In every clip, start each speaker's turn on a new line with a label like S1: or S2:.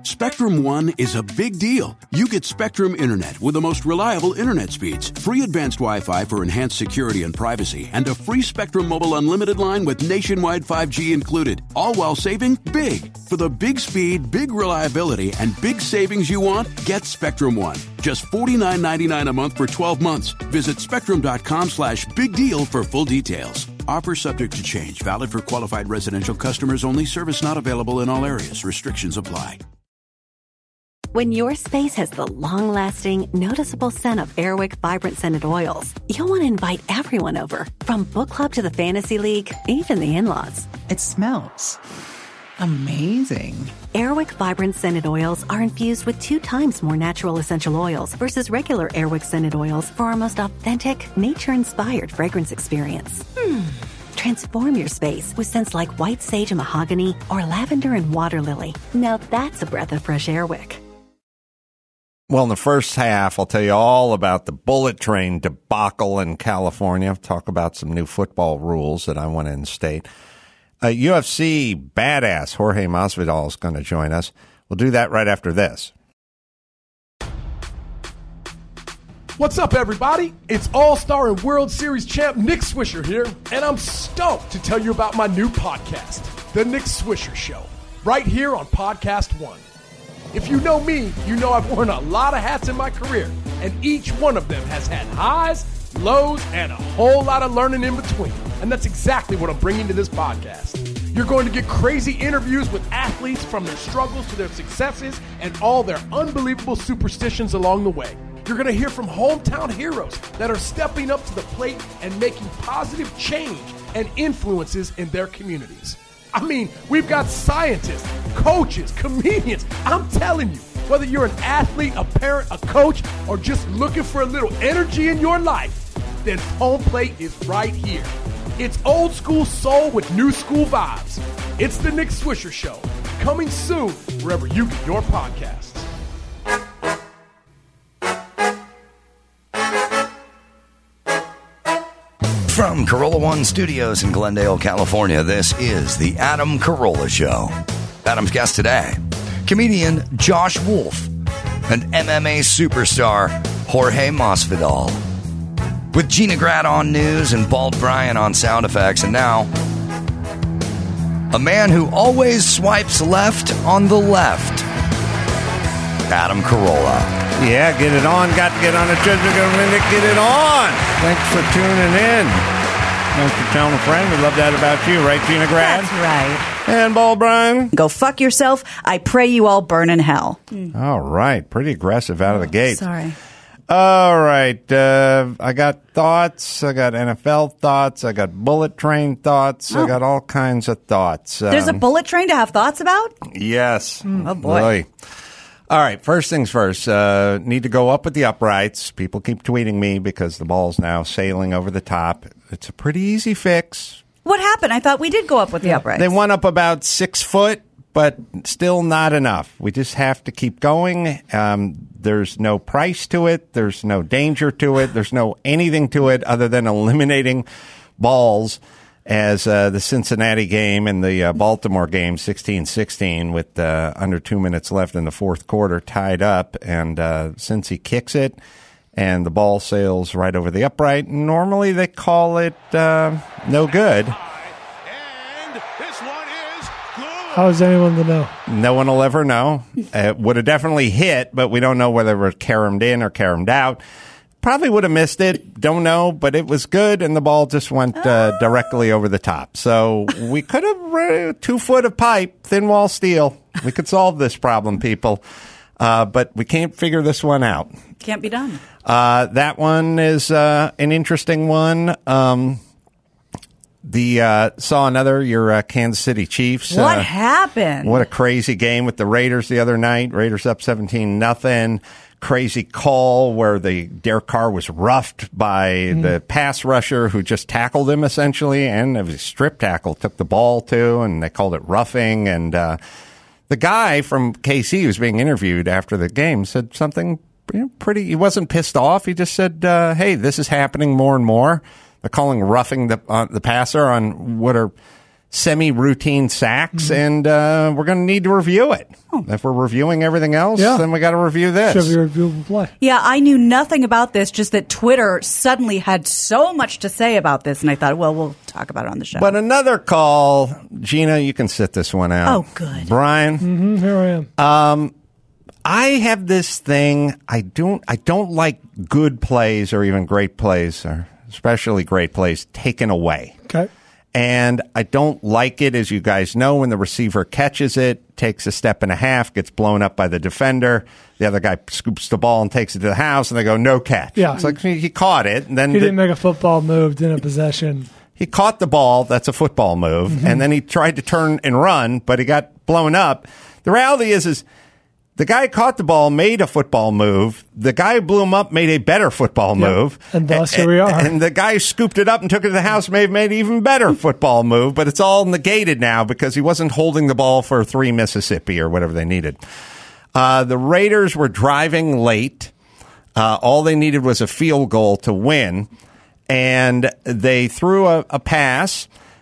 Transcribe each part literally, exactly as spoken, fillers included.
S1: Spectrum One is a big deal. You get Spectrum Internet with the most reliable internet speeds, free advanced Wi-Fi for enhanced security and privacy, and a free Spectrum Mobile Unlimited line with nationwide five G included, all while saving big. For the big speed, big reliability, and big savings you want, get Spectrum One. Just forty-nine ninety-nine a month for twelve months. Visit spectrum.com slash big deal for full details. Offer subject to change. Valid for qualified residential customers only. Service not available in all areas. Restrictions apply.
S2: When your space has the long-lasting, noticeable scent of Airwick Vibrant Scented Oils, you'll want to invite everyone over, from book club to the fantasy league, even the in-laws.
S3: It smells amazing.
S2: Airwick Vibrant Scented Oils are infused with two times more natural essential oils versus regular Airwick Scented Oils for our most authentic, nature-inspired fragrance experience. Hmm. Transform your space with scents like white sage and mahogany or lavender and water lily. Now that's a breath of fresh Airwick.
S4: Well, in the first half, I'll tell you all about the bullet train debacle in California. I'll talk about some new football rules that I want to instate. Uh, U F C badass Jorge Masvidal is going to join us. We'll do that right after this.
S5: What's up, everybody? It's All-Star and World Series champ Nick Swisher here, and I'm stoked to tell you about my new podcast, The Nick Swisher Show, right here on Podcast One. If you know me, you know I've worn a lot of hats in my career, and each one of them has had highs, lows, and a whole lot of learning in between. And that's exactly what I'm bringing to this podcast. You're going to get crazy interviews with athletes from their struggles to their successes and all their unbelievable superstitions along the way. You're going to hear from hometown heroes that are stepping up to the plate and making positive change and influences in their communities. I mean, we've got scientists, coaches, comedians. I'm telling you, whether you're an athlete, a parent, a coach, or just looking for a little energy in your life, then Home Plate is right here. It's old school soul with new school vibes. It's the Nick Swisher Show, coming soon wherever you get your podcasts.
S6: From Corolla One Studios in Glendale, California, this is the Adam Carolla Show. Adam's guest today, comedian Josh Wolf and M M A superstar Jorge Masvidal. With Gina Grad on news and Bald Brian on sound effects, and now a man who always swipes left on the left, Adam Carolla.
S4: Yeah, get it on. Got to get on a treasure. Get it on. Thanks for tuning in. Thanks for telling a friend. We love that about you, right, Gina Grad?
S7: That's right.
S4: And Bald Brian.
S7: Go fuck yourself. I pray you all burn in hell.
S4: Mm. All right. Pretty aggressive out of the gate.
S7: Sorry.
S4: All right. Uh, I got thoughts. I got N F L thoughts. I got bullet train thoughts. Oh. I got all kinds of thoughts. Um,
S7: There's a bullet train to have thoughts about?
S4: Yes.
S7: Mm, oh, boy.
S4: Really. All right, first things first, uh, need to go up with the uprights. People keep tweeting me because the ball's now sailing over the top. It's a pretty easy fix.
S7: What happened? I thought we did go up with the uprights.
S4: They went up about six foot, but still not enough. We just have to keep going. Um, there's no price to it. There's no danger to it. There's no anything to it other than eliminating balls. As uh, the Cincinnati game and the uh, Baltimore game, sixteen sixteen, with uh, under two minutes left in the fourth quarter, tied up. And uh, since he kicks it and the ball sails right over the upright, normally they call it uh, no good.
S8: And this one is good.
S9: How is anyone to know?
S4: No one will ever know. It would have definitely hit, but we don't know whether it was caromed in or caromed out. Probably would have missed it. Don't know, but it was good, and the ball just went uh, directly over the top. So we could have uh, two foot of pipe, thin wall steel. We could solve this problem, people. Uh, but we can't figure this one out.
S7: Can't be done.
S4: Uh, that one is uh, an interesting one. Um, the uh, saw another, your uh, Kansas City Chiefs.
S7: What
S4: uh,
S7: happened?
S4: What a crazy game with the Raiders the other night. Raiders up seventeen nothing. Crazy call where the Derek Carr was roughed by mm. the pass rusher who just tackled him essentially, and it was a strip tackle, took the ball too, and they called it roughing. And uh, the guy from K C who was being interviewed after the game said something you know, pretty. He wasn't pissed off. He just said, uh, "Hey, this is happening more and more. They're calling roughing the uh, the passer on what are semi-routine sacks, and uh, we're going to need to review it.
S7: Oh.
S4: If we're reviewing everything else,
S9: Yeah.
S4: then we got to review this.
S9: Should be a reviewable play.
S7: Yeah, I knew nothing about this, just that Twitter suddenly had so much to say about this, and I thought, well, we'll talk about it on the show.
S4: But another call, Gina, you can sit this one out.
S7: Oh, good.
S4: Brian,
S9: Mm-hmm, here I am.
S4: um, I have this thing. I don't. I don't like good plays or even great plays, or especially great plays taken away.
S9: Okay.
S4: And I don't like it, as you guys know, when the receiver catches it, takes a step and a half, gets blown up by the defender. The other guy scoops the ball and takes it to the house, and they go, no catch.
S9: Yeah.
S4: It's like he caught it. And then
S9: He
S4: the,
S9: didn't make a football move, didn't a possession.
S4: he caught the ball. That's a football move.
S9: Mm-hmm.
S4: And then he tried to turn and run, but he got blown up. The reality is, is the guy who caught the ball made a football move. The guy who blew him up made a better football
S9: Yep.
S4: move.
S9: And thus here we are.
S4: And the guy who scooped it up and took it to the house may have made an even better football move, but it's all negated now because he wasn't holding the ball for three Mississippi or whatever they needed. Uh, the Raiders were driving late. Uh, all they needed was a field goal to win. And they threw a, a pass,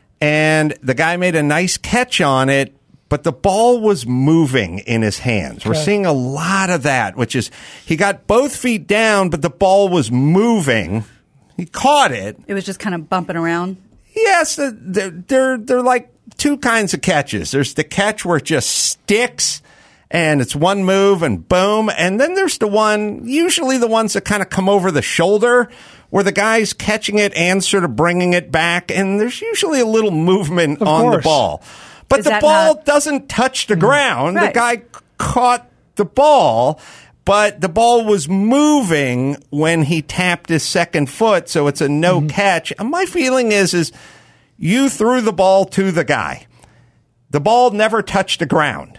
S4: and the guy made a nice catch on it, but the ball was moving in his hands. We're
S9: Okay.
S4: seeing a lot of that, which is he got both feet down, but the ball was moving. He caught it.
S7: it was just kind of bumping around.
S4: Yes, they're, they're, they're like two kinds of catches. There's the catch where it just sticks, and it's one move and boom. And then there's the one, usually the ones that kind of come over the shoulder, where the guy's catching it and sort of bringing it back, and there's usually a little movement
S9: Of
S4: on
S9: course.
S4: the ball. But
S7: Is
S4: the
S7: that
S4: ball
S7: not-
S4: doesn't touch the ground.
S7: Right.
S4: The guy c- caught the ball, but the ball was moving when he tapped his second foot, so it's a no catch. And my feeling is, is you threw the ball to the guy. The ball never touched the ground.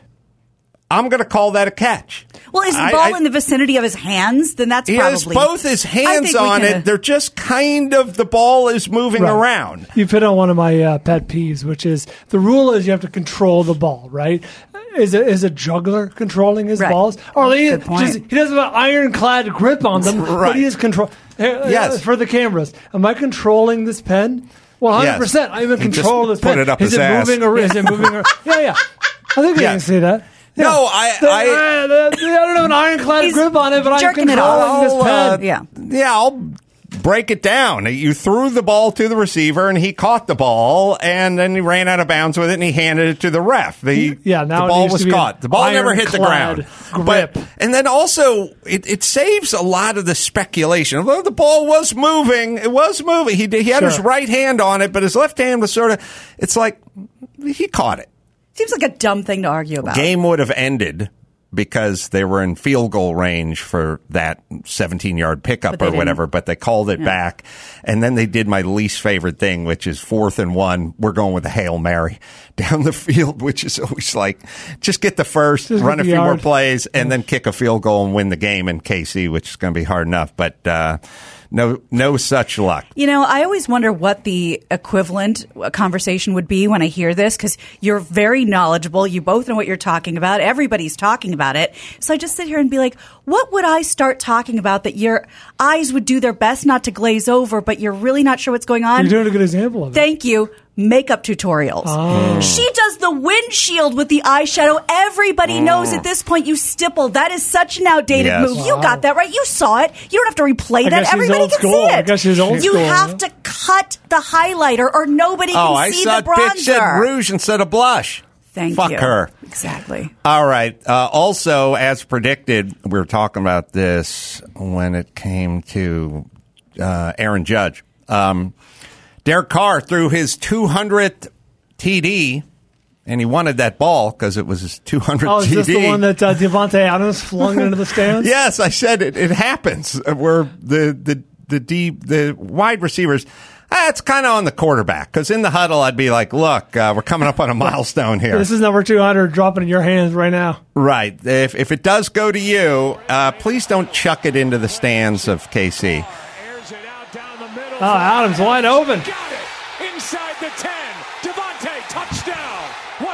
S4: I'm going to call that a catch.
S7: Well, is the
S4: I-
S7: ball
S4: I-
S7: in the vicinity of his hands? Then that's
S4: He
S7: probably...
S4: has both his
S7: I
S4: hands
S7: think we
S4: on
S7: can-
S4: it. They're just kind of, the ball is moving
S9: Right.
S4: around.
S9: You put on one of my uh, pet peeves, which is the rule is you have to control the ball, right? Is a, is a juggler controlling his
S7: Right.
S9: balls? Or he,
S7: Good point.
S9: just, he doesn't have an ironclad grip on them,
S4: Right.
S9: but he is control. Yes.
S4: Yes.
S9: For the cameras. Am I controlling this pen? one hundred percent. I'm in
S4: He
S9: control of
S4: just
S9: this pen.
S4: put it up
S9: is
S4: his
S9: it
S4: ass.
S9: moving or is it moving? Or, yeah, yeah. I think I
S4: Yeah.
S9: can see that. Yeah.
S4: No, I-
S9: The-
S4: I-
S9: uh, the- the- I don't have an ironclad
S7: He's
S9: grip on it, but I'm
S7: jerking it
S9: controlling
S7: off.
S9: this
S4: I'll, uh,
S9: pen.
S7: Yeah.
S4: Yeah, I'll break it down. You threw the ball to the receiver, and he caught the ball, and then he ran out of bounds with it, and he handed it to the ref. The,
S9: Yeah, now
S4: the
S9: it
S4: ball
S9: needs
S4: was
S9: to be
S4: caught.
S9: an
S4: The ball never hit the ground.
S9: ironclad
S4: But,
S9: grip.
S4: and then also, it, it saves a lot of the speculation. Although the ball was moving, it was moving. He, did- he had his
S9: Sure.
S4: right hand on it, but his left hand was sort of, it's like, he caught it.
S7: Seems like a dumb thing to argue about.
S4: Game would have ended because they were in field goal range for that seventeen-yard pickup
S7: But they
S4: or
S7: didn't.
S4: whatever, but they called it
S7: Yeah.
S4: back. And then they did my least favorite thing, which is fourth and one. We're going with a Hail Mary down the field, which is always like, just get the first,
S9: Just
S4: run
S9: get
S4: a
S9: the
S4: few more
S9: yard.
S4: plays, and then kick a field goal and win the game in K C, which is going to be hard enough. But uh, no, no such luck.
S7: You know, I always wonder what the equivalent conversation would be when I hear this, because you're very knowledgeable. You both know what you're talking about. Everybody's talking about it. So I just sit here and be like, what would I start talking about that your eyes would do their best not to glaze over, but you're really not sure what's going on?
S9: You're doing a good example of it.
S7: Thank you. Makeup tutorials.
S9: Oh.
S7: She does the windshield with the eyeshadow. Everybody knows at this point you stipple. That is such an outdated
S4: Yes.
S7: move. You
S9: Wow.
S7: got that right. You saw it. You don't have to replay
S9: I
S7: that.
S9: guess she's
S7: Everybody
S9: old
S7: can
S9: school.
S7: see it.
S9: I guess she's old
S7: you
S9: school,
S7: have
S9: yeah.
S7: to cut the highlighter or nobody can
S4: Oh, I
S7: see
S4: saw
S7: the
S4: Bitch said
S7: bronzer.
S4: rouge instead of blush.
S7: Thank
S4: Fuck
S7: you.
S4: her.
S7: Exactly.
S4: All right. Uh, also, as predicted, we were talking about this when it came to uh, Aaron Judge. Um, Derek Carr threw his two hundredth T D, and he wanted that ball because it was his two hundredth
S9: Oh, is
S4: T D.
S9: this the one that uh, Devontae Adams flung into the stands?
S4: Yes, I said it. It happens uh, where the the the D, the wide receivers. Uh, it's kind of on the quarterback because in the huddle, I'd be like, "Look, uh, we're coming up on a milestone here."
S9: This is number two hundred dropping in your hands right now.
S4: Right. If if it does go to you, uh, please don't chuck it into the stands of K C.
S8: Airs it out down the middle.
S9: Oh, Adams wide open.
S8: Got it. Inside the ten. Devontae, touchdown. What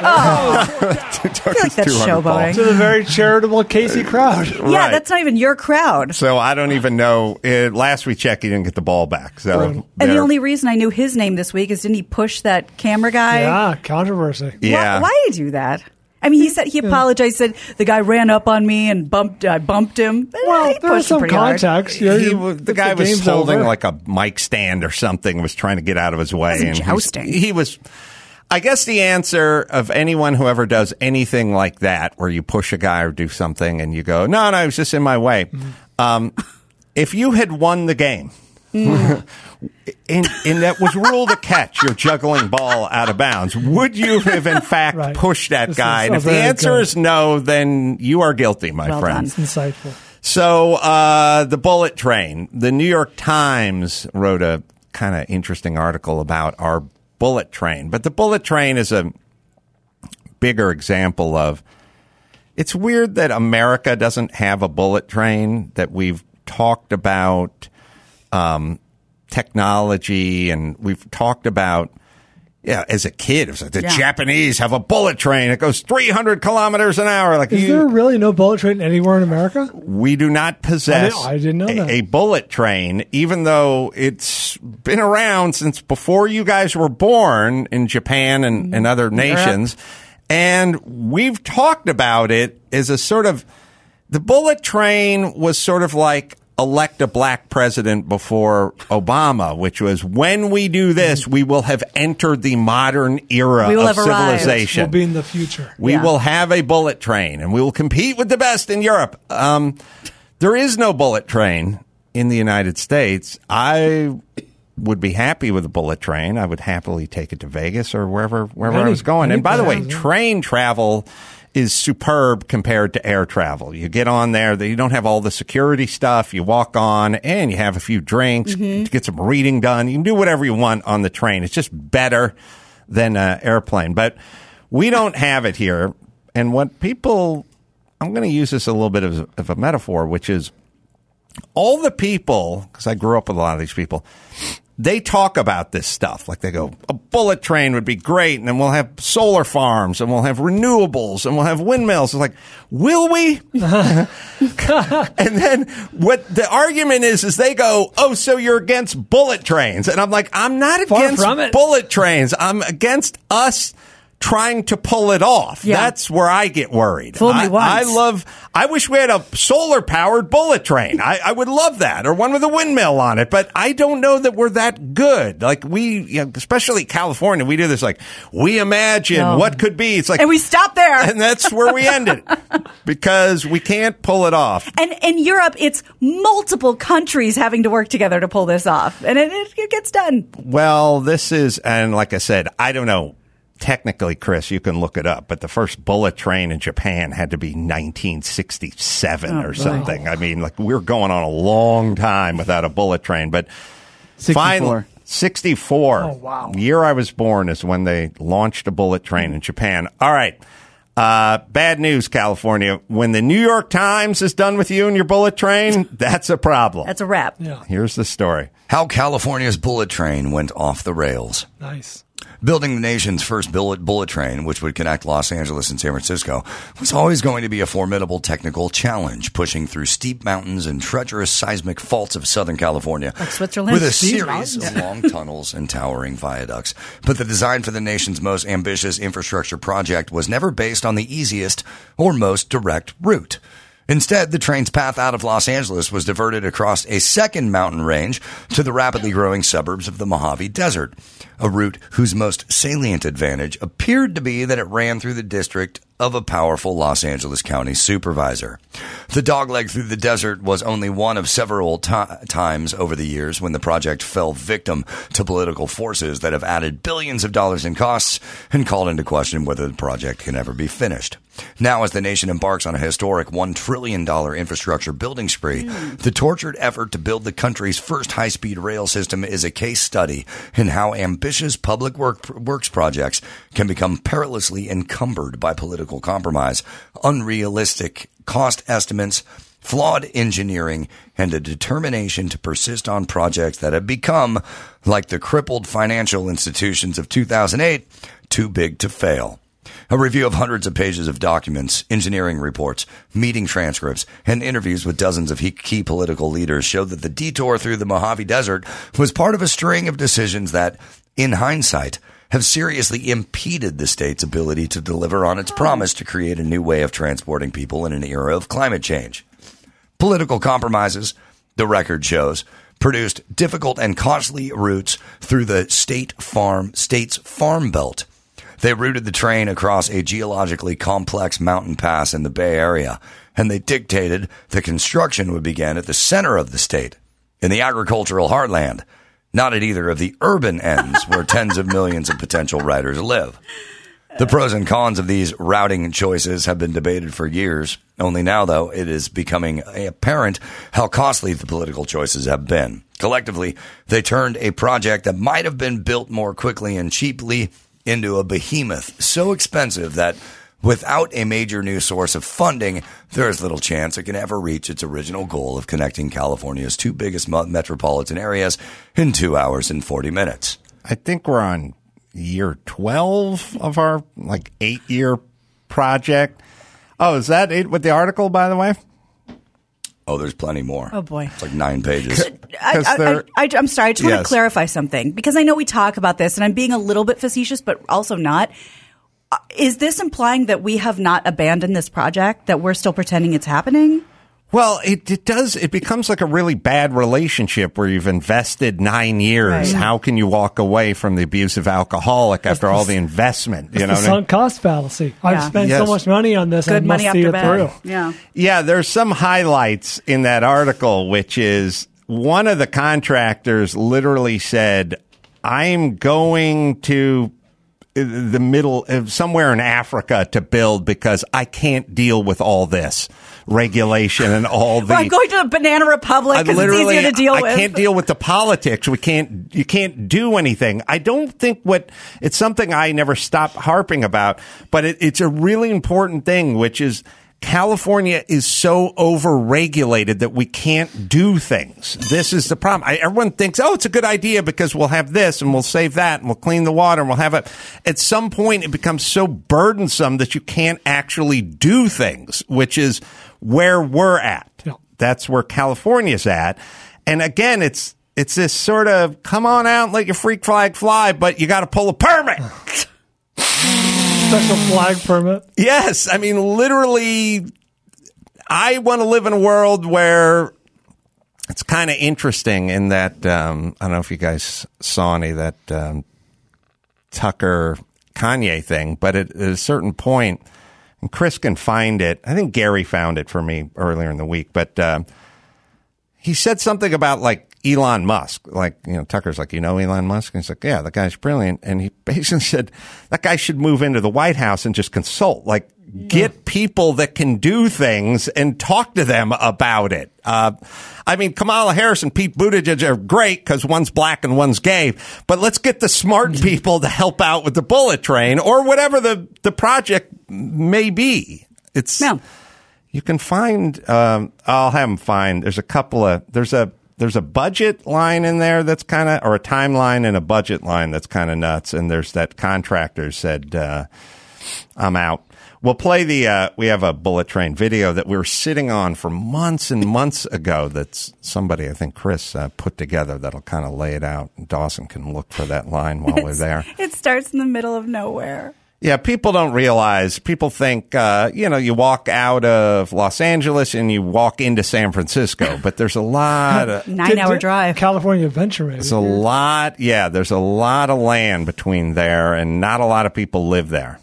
S7: Oh, I feel like that's showboating.
S9: To the very charitable Casey crowd.
S7: Yeah,
S4: Right.
S7: that's not even your crowd.
S4: So I don't even know. Uh, last we checked, he didn't get the ball back. So
S9: Right.
S7: And the
S4: there-
S7: only reason I knew his name this week is didn't he push that camera guy?
S9: Yeah, controversy.
S4: Yeah.
S7: Why, why did he do that? I mean, he said he apologized. Said the guy ran up on me and bumped. I bumped him.
S9: Well,
S7: He
S9: there was
S7: pushed him
S9: some
S7: pretty hard.
S9: context. You know,
S4: he,
S9: you-
S4: was- the
S9: if
S4: guy was
S9: game's
S4: holding
S9: over.
S4: like a mic stand or something, was trying to get out of his way.
S7: Wasn't
S4: and he was-
S7: jousting.
S4: He was, I guess the answer of anyone who ever does anything like that, where you push a guy or do something and you go, no, no, it was just in my way.
S9: Mm-hmm.
S4: Um, if you had won the game,
S7: Mm.
S4: and, and that was ruled a catch, you're juggling ball out of bounds, would you have in fact
S9: Right.
S4: pushed that
S9: This
S4: guy?
S9: is
S4: And
S9: a
S4: if the
S9: very
S4: answer
S9: good-
S4: is no, then you are guilty, my
S7: Well
S4: friend.
S7: done.
S9: It's insightful.
S4: So, uh, the bullet train. The New York Times wrote a kind of interesting article about our bullet train. But the bullet train is a bigger example of, it's weird that America doesn't have a bullet train, that we've talked about um, technology and we've talked about, yeah, as a kid, it was like the
S7: Yeah.
S4: Japanese have a bullet train. It goes three hundred kilometers an hour. Like
S9: Is
S4: you,
S9: there really no bullet train anywhere in America?
S4: we do not possess
S9: I didn't- I didn't know
S4: a,
S9: that.
S4: a bullet train, even though it's been around since before you guys were born in Japan and, and other nations. And we've talked about it as a sort of, the bullet train was sort of like elect a black president before Obama, which was, when we do this, we will have entered the modern era
S7: We will
S4: of
S7: have arrived.
S4: civilization.
S9: We'll be in the future.
S4: We
S7: Yeah.
S4: will have a bullet train, and we will compete with the best in Europe. Um, there is no bullet train in the United States. I would be happy with a bullet train. I would happily take it to Vegas or wherever wherever I
S9: Any-
S4: was going.
S9: any
S4: And by the way,
S9: places, yeah.
S4: train travel is superb compared to air travel. You get on there, you don't have all the security stuff. You walk on and you have a few drinks, get some reading done. You can do whatever you want on the train. It's just better than an airplane. But we don't have it here. And what people, I'm going to use this a little bit of, of a metaphor, which is all the people, because I grew up with a lot of these people, they talk about this stuff. Like they go, a bullet train would be great, and then we'll have solar farms, and we'll have renewables, and we'll have windmills. It's like, will we? And then what the argument is, is they go, oh, so you're against bullet trains. And I'm like, I'm not
S9: Far
S4: against
S9: from it.
S4: bullet trains. I'm against us trying to pull it off.
S7: Yeah.
S4: That's where I get worried.
S7: Fool me
S4: I,
S7: once.
S4: I love, I wish we had a solar powered bullet train. I, I would love that, or one with a windmill on it, but I don't know that we're that good. Like we, you know, especially California, we do this like, we imagine
S7: No.
S4: what could be. It's like,
S7: And we stop there.
S4: and that's where we ended because we can't pull it off.
S7: And in Europe, it's multiple countries having to work together to pull this off, and it, it, it gets done.
S4: Well, this is, and like I said, I don't know. Technically, Chris, you can look it up, but the first bullet train in Japan had to be nineteen sixty-seven or something. I mean, like we're going on a long time without a bullet train, but finally, sixty-four.
S9: Oh, wow.
S4: The year I was born is when they launched a bullet train in Japan. All right. Uh, bad news, California. When the New York Times is done with you and your bullet train, that's a problem.
S7: That's a wrap.
S9: Yeah.
S4: Here's the story.
S6: How California's bullet train went off the rails.
S9: Nice.
S6: Building the nation's first bullet bullet train, which would connect Los Angeles and San Francisco, was always going to be a formidable technical challenge, pushing through steep mountains and treacherous seismic faults of Southern California.
S7: Like Switzerland.
S6: With a
S9: Steep
S6: series
S9: mountains.
S6: of long tunnels and towering viaducts. But the design for the nation's most ambitious infrastructure project was never based on the easiest or most direct route. Instead, the train's path out of Los Angeles was diverted across a second mountain range to the rapidly growing suburbs of the Mojave Desert, a route whose most salient advantage appeared to be that it ran through the district of a powerful Los Angeles County supervisor. The dogleg through the desert was only one of several t- times over the years when the project fell victim to political forces that have added billions of dollars in costs and called into question whether the project can ever be finished. Now, as the nation embarks on a historic one trillion dollars infrastructure building spree, mm. the tortured effort to build the country's first high-speed rail system is a case study in how ambitious public work, works projects can become perilously encumbered by political compromise, unrealistic cost estimates, flawed engineering, and a determination to persist on projects that have become, like the crippled financial institutions of two thousand eight, too big to fail. A review of hundreds of pages of documents, engineering reports, meeting transcripts, and interviews with dozens of key political leaders showed that the detour through the Mojave Desert was part of a string of decisions that, in hindsight, have seriously impeded the state's ability to deliver on its promise to create a new way of transporting people in an era of climate change. Political compromises, the record shows, produced difficult and costly routes through the state farm state's farm belt. They routed the train across a geologically complex mountain pass in the Bay Area, and they dictated the construction would begin at the center of the state, in the agricultural heartland, not at either of the urban ends where tens of millions of potential riders live. The pros and cons of these routing choices have been debated for years. Only now, though, it is becoming apparent how costly the political choices have been. Collectively, they turned a project that might have been built more quickly and cheaply into a behemoth so expensive that without a major new source of funding, there is little chance it can ever reach its original goal of connecting California's two biggest metropolitan areas in two hours and forty minutes.
S4: I think we're on year twelve of our like eight-year project. Oh, is that it with the article, by the way?
S6: Oh, there's plenty more.
S7: Oh, boy.
S6: It's like nine pages.
S7: I, I, I, I'm sorry. I just want
S4: Yes.
S7: to clarify something because I know we talk about this and I'm being a little bit facetious, but also not. Uh, Is this implying that we have not abandoned this project, that we're still pretending it's happening?
S4: Well, it, it does. It becomes like a really bad relationship where you've invested nine years.
S7: Right.
S4: How can you walk away from the abusive alcoholic after all the investment? You
S9: It's
S4: know
S9: the
S4: what I mean?
S9: sunk cost fallacy.
S7: Yeah.
S9: I've spent
S4: Yes.
S9: so much money on this. I
S7: Good
S9: must
S7: money
S9: see
S7: after
S9: it
S7: bad.
S9: through.
S7: Yeah.
S4: Yeah, there's some highlights in that article, which is one of the contractors literally said, I'm going to the middle of somewhere in Africa to build because I can't deal with all this regulation and all the.
S7: Well, I'm going to the Banana Republic
S4: I
S7: because it's
S4: literally-
S7: easier to deal
S4: I
S7: with.
S4: can't deal with the politics. We can't. You can't do anything. I don't think what it's something I never stop harping about, but it, it's a really important thing, which is California is so overregulated that we can't do things. This is the problem. I, everyone thinks, oh, it's a good idea because we'll have this and we'll save that and we'll clean the water and we'll have it. At some point, it becomes so burdensome that you can't actually do things, which is where we're at.
S9: Yeah.
S4: That's where California's at. And again, it's it's this sort of come on out and let your freak flag fly, but you got to pull a permit.
S9: Special flag permit.
S4: Yes. I mean, literally, I want to live in a world where it's kind of interesting in that, um, I don't know if you guys saw any of that um, Tucker Kanye thing, but at, at a certain point, and Chris can find it. I think Gary found it for me earlier in the week, but uh, he said something about like Elon Musk. Like, you know, Tucker's like, you know Elon Musk? And he's like, yeah, that guy's brilliant. And he basically said that guy should move into the White House and just consult. Like, get people that can do things and talk to them about it. Uh, I mean, Kamala Harris and Pete Buttigieg are great because one's black and one's gay. But let's get the smart people to help out with the bullet train or whatever the, the project may be. It's
S7: No.
S4: You can find. Um, I'll have them find. There's a couple of. There's a. There's a budget line in there that's kind of, or a timeline and a budget line that's kind of nuts. And there's that contractor said, uh, I'm out. We'll play the, uh, we have a bullet train video that we were sitting on for months and months ago that's somebody, I think Chris, uh, put together that'll kind of lay it out. Dawson can look for that line while we're there.
S7: It starts in the middle of nowhere.
S4: Yeah, people don't realize, people think, uh, you know, you walk out of Los Angeles and you walk into San Francisco, but there's a lot of,
S7: Nine hour drive.
S9: California Adventure, maybe.
S4: there's a lot, yeah, there's a lot of land between there and not a lot of people live there.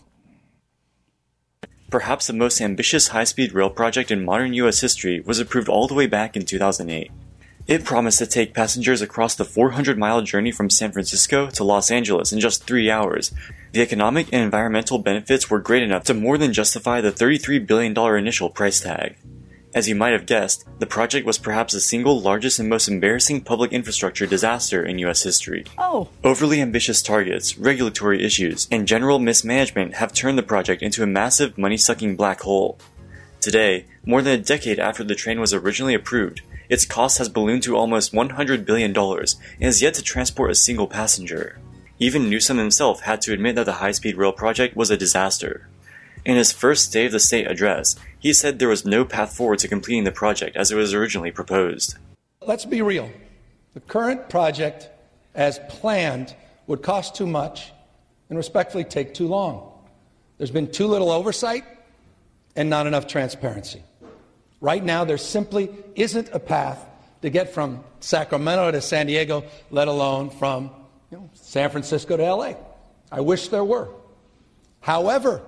S10: Perhaps the most ambitious high-speed rail project in modern U S history was approved all the way back in two thousand eight. It promised to take passengers across the four hundred mile journey from San Francisco to Los Angeles in just three hours. The economic and environmental benefits were great enough to more than justify the thirty-three billion dollars initial price tag. As you might have guessed, the project was perhaps the single largest and most embarrassing public infrastructure disaster in U S history.
S7: Oh.
S10: Overly ambitious targets, regulatory issues, and general mismanagement have turned the project into a massive money-sucking black hole. Today, more than a decade after the train was originally approved, its cost has ballooned to almost one hundred billion dollars and is yet to transport a single passenger. Even Newsom himself had to admit that the high-speed rail project was a disaster. In his first State of the State address, he said there was no path forward to completing the project as it was originally proposed.
S11: Let's be real. The current project, as planned, would cost too much and respectfully take too long. There's been too little oversight and not enough transparency. Right now, there simply isn't a path to get from Sacramento to San Diego, let alone from you know, San Francisco to L A. I wish there were. However,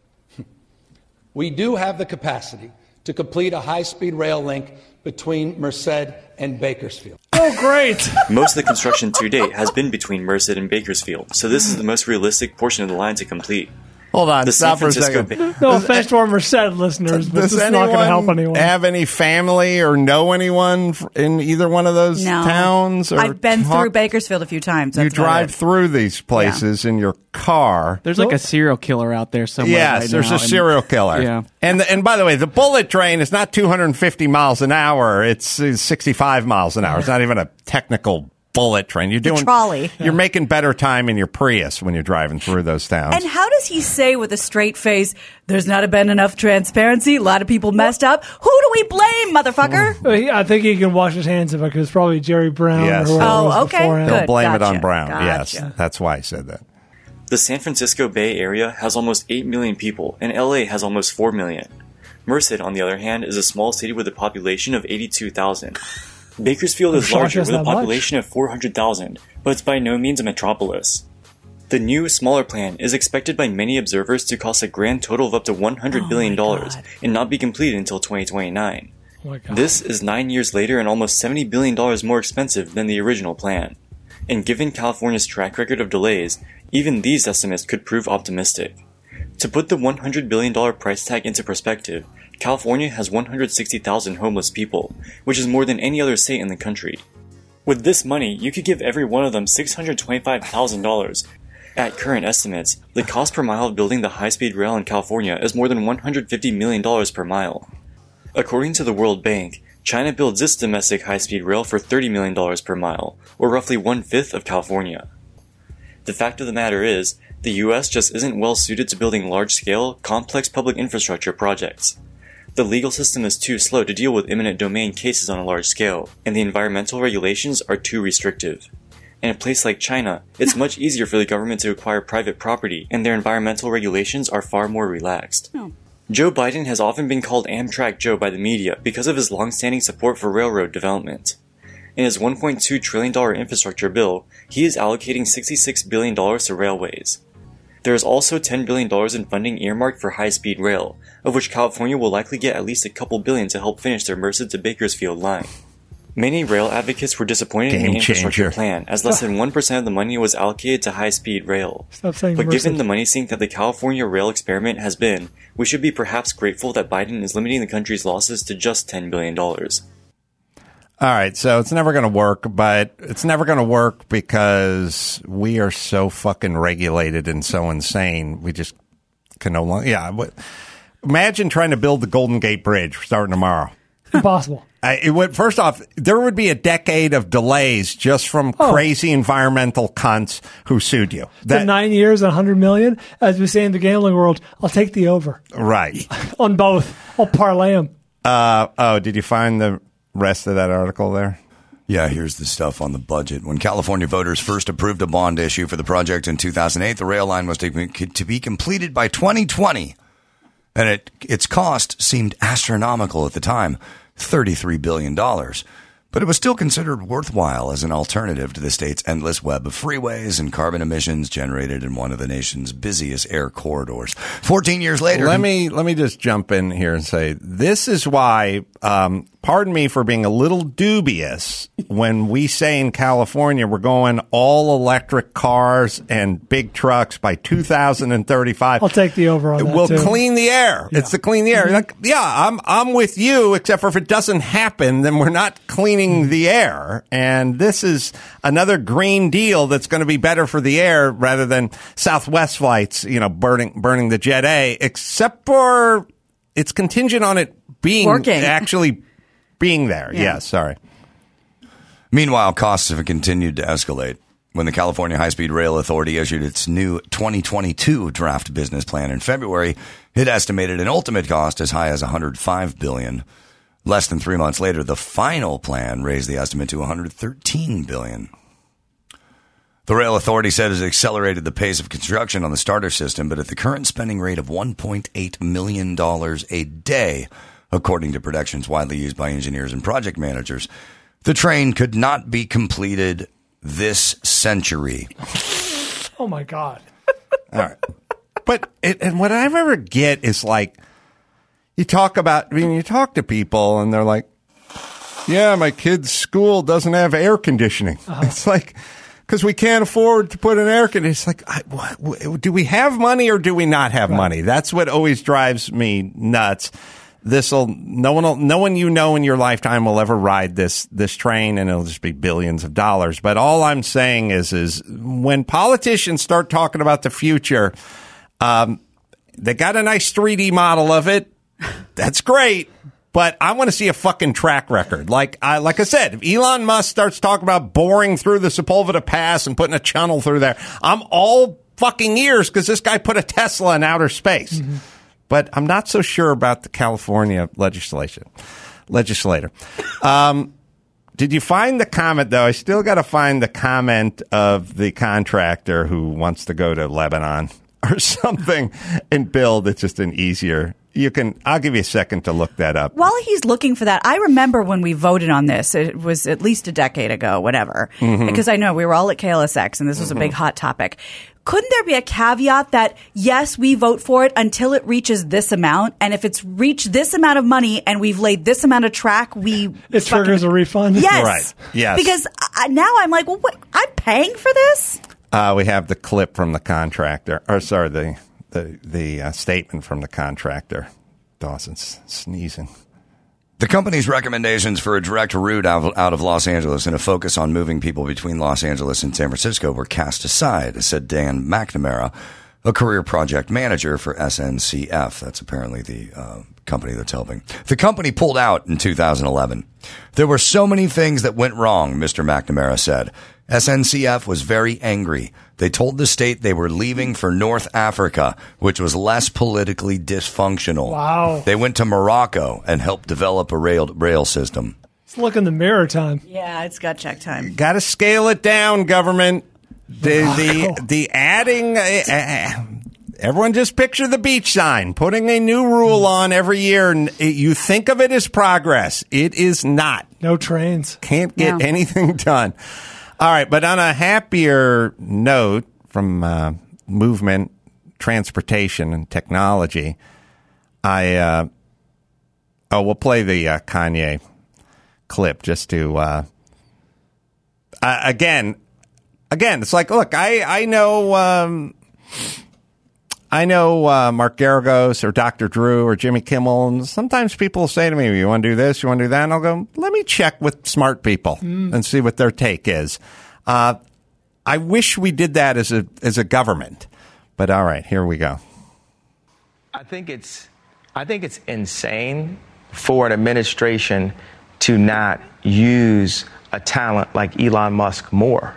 S11: we do have the capacity to complete a high-speed rail link between Merced and Bakersfield.
S9: Oh, great.
S10: Most of the construction to date has been between Merced and Bakersfield, so this is the most realistic portion of the line to complete.
S4: Hold on,
S10: the
S4: stop
S10: San
S4: for a
S10: Francisco
S4: second.
S10: Bay-
S9: No offense to our Merced listeners, but
S4: Does
S9: this is not going to help
S4: anyone
S9: anyone.
S4: have any family or know anyone f- in either one of those
S7: No.
S4: towns? Or
S7: I've been
S4: talk-
S7: through Bakersfield a few times.
S4: You
S7: That's about
S4: drive
S7: it.
S4: through these places in your car.
S12: There's like a serial killer out there somewhere.
S4: Yes,
S12: right
S4: there's
S12: now,
S4: a serial killer.
S12: Yeah.
S4: And the, and by the way, the bullet train is not two hundred fifty miles an hour. It's, it's sixty-five miles an hour. It's not even a technical bullet train. You're doing
S7: trolley.
S4: You're making better time in your Prius when you're driving through those towns.
S7: And how does he say with a straight face, there's not been enough transparency, a lot of people messed up? Who do we blame, motherfucker?
S9: Uh, he- I think he can wash his hands of it because it's probably Jerry Brown
S4: Yes.
S9: or whoever
S7: Oh,
S9: was
S7: okay.
S9: before him.
S4: They'll
S7: Good.
S4: blame it
S7: Gotcha.
S4: on Brown. Yes,
S7: Gotcha.
S4: that's why I said that.
S10: The San Francisco Bay Area has almost eight million people, and L A has almost four million. Merced, on the other hand, is a small city with a population of eighty-two thousand. Bakersfield is
S9: Shocked
S10: larger
S9: it's
S10: with a
S9: that much.
S10: population of four hundred thousand, but it's by no means a metropolis. The new, smaller plan is expected by many observers to cost a grand total of up to one hundred billion dollars and not be completed until twenty twenty-nine.
S9: Oh my God.
S10: This is nine years later and almost seventy billion dollars more expensive than the original plan. And given California's track record of delays, even these estimates could prove optimistic. To put the one hundred billion dollars price tag into perspective, California has one hundred sixty thousand homeless people, which is more than any other state in the country. With this money, you could give every one of them six hundred twenty-five thousand dollars. At current estimates, the cost per mile of building the high-speed rail in California is more than one hundred fifty million dollars per mile. According to the World Bank, China builds its domestic high-speed rail for thirty million dollars per mile, or roughly one-fifth of California. The fact of the matter is, the U S just isn't well suited to building large-scale, complex public infrastructure projects. The legal system is too slow to deal with eminent domain cases on a large scale, and the environmental regulations are too restrictive. In a place like China, it's much easier for the government to acquire private property, and their environmental regulations are far more relaxed.
S7: Oh.
S10: Joe Biden has often been called Amtrak Joe by the media because of his long-standing support for railroad development. In his one point two trillion dollars infrastructure bill, he is allocating sixty-six billion dollars to railways. There is also ten billion dollars in funding earmarked for high-speed rail, of which California will likely get at least a couple billion to help finish their Merced to Bakersfield line. Many rail advocates were disappointed in
S4: Game
S10: the infrastructure
S4: changer.
S10: plan, as less than one percent of the money was allocated to high-speed rail.
S9: Stop saying
S10: But given
S9: Merced.
S10: the money sink that the California rail experiment has been, we should be perhaps grateful that Biden is limiting the country's losses to just ten billion dollars.
S4: All right, so it's never going to work, but it's never going to work because we are so fucking regulated and so insane. We just can no longer. Yeah, but imagine trying to build the Golden Gate Bridge starting tomorrow.
S9: Impossible.
S4: I, it would, first off, there would be a decade of delays just from
S9: Oh.
S4: crazy environmental cunts who sued you.
S9: The nine years, one hundred million. As we say in the gambling world, I'll take the over
S4: right.
S9: on both. I'll parlay them.
S4: Uh, oh, did you find the rest of that article there?
S6: Yeah, here's the stuff on the budget. When California voters first approved a bond issue for the project in two thousand eight, the rail line was to be, to be completed by twenty twenty. And it, its cost seemed astronomical at the time, thirty-three billion dollars. But it was still considered worthwhile as an alternative to the state's endless web of freeways and carbon emissions generated in one of the nation's busiest air corridors. Fourteen years later...
S4: Let me let me just jump in here and say this is why, um, pardon me for being a little dubious when we say in California we're going all electric cars and big trucks by two thousand thirty-five.
S9: I'll take the over on that,
S4: We'll
S9: too.
S4: clean the air.
S9: Yeah.
S4: It's to clean the air.
S9: Mhm.
S4: Like, yeah, I'm I'm with you, except for if it doesn't happen, then we're not cleaning the air. And this is another green deal that's going to be better for the air rather than Southwest flights, you know, burning burning the Jet A, except for it's contingent on it being
S7: Working.
S4: actually being there.
S7: Yeah.
S4: Yeah, sorry.
S6: Meanwhile, costs have continued to escalate. When the California High-Speed Rail Authority issued its new twenty twenty-two draft business plan in February, it estimated an ultimate cost as high as one hundred five billion dollars. Less than three months later, the final plan raised the estimate to one hundred thirteen billion dollars. The Rail Authority said it has accelerated the pace of construction on the starter system, but at the current spending rate of one point eight million dollars a day, according to projections widely used by engineers and project managers, the train could not be completed this century.
S9: Oh, my God.
S4: All right. But, it, and what I ever get is like, you talk about, I mean, you talk to people and they're like, yeah, my kid's school doesn't have air conditioning. Uh-huh. It's like, because we can't afford to put an air conditioner. It's like, I, what, do we have money or do we not have right. money? That's what always drives me nuts. This'll, no one will, no one you know in your lifetime will ever ride this, this train, and it'll just be billions of dollars. But all I'm saying is, is when politicians start talking about the future, um, they got a nice three D model of it. That's great. But I want to see a fucking track record. Like I, like I said, if Elon Musk starts talking about boring through the Sepulveda Pass and putting a tunnel through there, I'm all fucking ears because this guy put a Tesla in outer space. Mm-hmm. But I'm not so sure about the California legislation legislator. Um, did you find the comment, though? I still got to find the comment of the contractor who wants to go to Lebanon or something and build. It's just an easier. You can. I'll give you a second to look that up.
S7: While he's looking for that, I remember when we voted on this. It was at least a decade ago, whatever. Mm-hmm. Because I know we were all at K L S X, and this was mm-hmm. a big hot topic. Couldn't there be a caveat that, yes, we vote for it until it reaches this amount, and if it's reached this amount of money and we've laid this amount of track, we
S9: it triggers a refund?
S7: Yes.
S4: Right. Yes.
S7: Because I, now I'm like, well, what? I'm paying for this?
S4: Uh, we have the clip from the contractor, or sorry, the the the uh, statement from the contractor. Dawson's sneezing.
S6: The company's recommendations for a direct route out, out of Los Angeles and a focus on moving people between Los Angeles and San Francisco were cast aside, said Dan McNamara, a career project manager for S N C F. That's apparently the uh, company that's helping. The company pulled out in two thousand eleven. There were so many things that went wrong, Mister McNamara said. S N C F was very angry. They told the state they were leaving for North Africa, which was less politically dysfunctional.
S9: Wow.
S6: They went to Morocco and helped develop a rail, rail system.
S9: Let's look in the mirror time.
S7: Yeah, it's got check time.
S4: Got to scale it down, government. The the the adding. Uh, uh, everyone just picture the beach sign. Putting a new rule on every year, and you think of it as progress. It is not.
S9: No trains.
S4: Can't get
S7: No.
S4: anything done. All right, but on a happier note from uh, movement, transportation, and technology, I uh, oh we'll play the uh, Kanye clip just to uh, uh, again. Again, it's like, look, I I know um, I know uh, Mark Garagos or Doctor Drew or Jimmy Kimmel, and sometimes people say to me, "You want to do this? You want to do that?" And I'll go, "Let me check with smart people mm. and see what their take is." Uh, I wish we did that as a as a government, but all right, here we go.
S13: I think it's I think it's insane for an administration to not use a talent like Elon Musk more.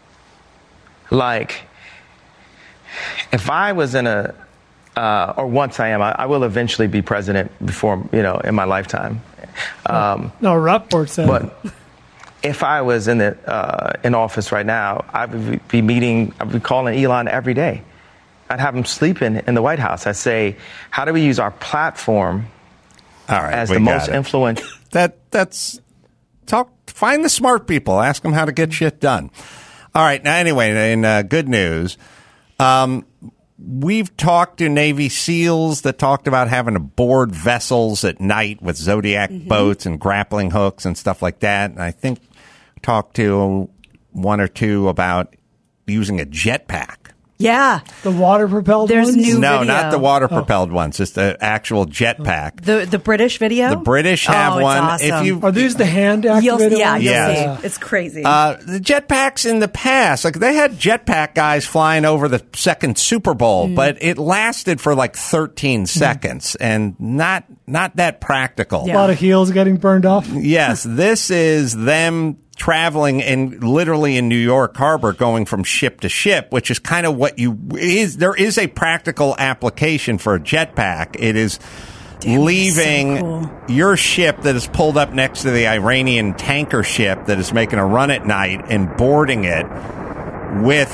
S13: Like, if I was in a, uh, or once I am, I, I will eventually be president before, you know, in my lifetime. Um,
S9: no, Rapport said.
S13: But if I was in the uh, in office right now, I would be meeting, I would be calling Elon every day. I'd have him sleeping in the White House. I'd say, how do we use our platform
S4: All right,
S13: as the most influential?
S4: That that's talk. Find the smart people. Ask them how to get shit done. All right. Now, anyway, in uh, good news, um, we've talked to Navy SEALs that talked about having to board vessels at night with Zodiac mm-hmm. boats and grappling hooks and stuff like that. And I think talked to one or two about using a jetpack.
S7: Yeah.
S9: The water-propelled
S7: There's
S9: ones?
S7: new
S4: No,
S7: video.
S4: not the water-propelled oh. ones. Just the actual jetpack.
S7: The the British video?
S4: The British have
S7: oh, it's
S4: one.
S7: Awesome.
S4: If you,
S9: Are these the hand-activated
S7: you'll, yeah,
S9: ones?
S7: you'll
S4: Yeah.
S7: see. It's crazy.
S4: Uh, the jetpacks in the past, like they had jetpack guys flying over the second Super Bowl, mm. but it lasted for like thirteen mm. seconds and not not that practical.
S9: Yeah. A lot of heels getting burned off.
S4: Yes, this is them traveling in literally in New York Harbor, going from ship to ship, which is kind of what you is. There is a practical application for a jetpack. It is Damn, leaving so cool. your ship that is pulled up next to the Iranian tanker ship that is making a run at night and boarding it with.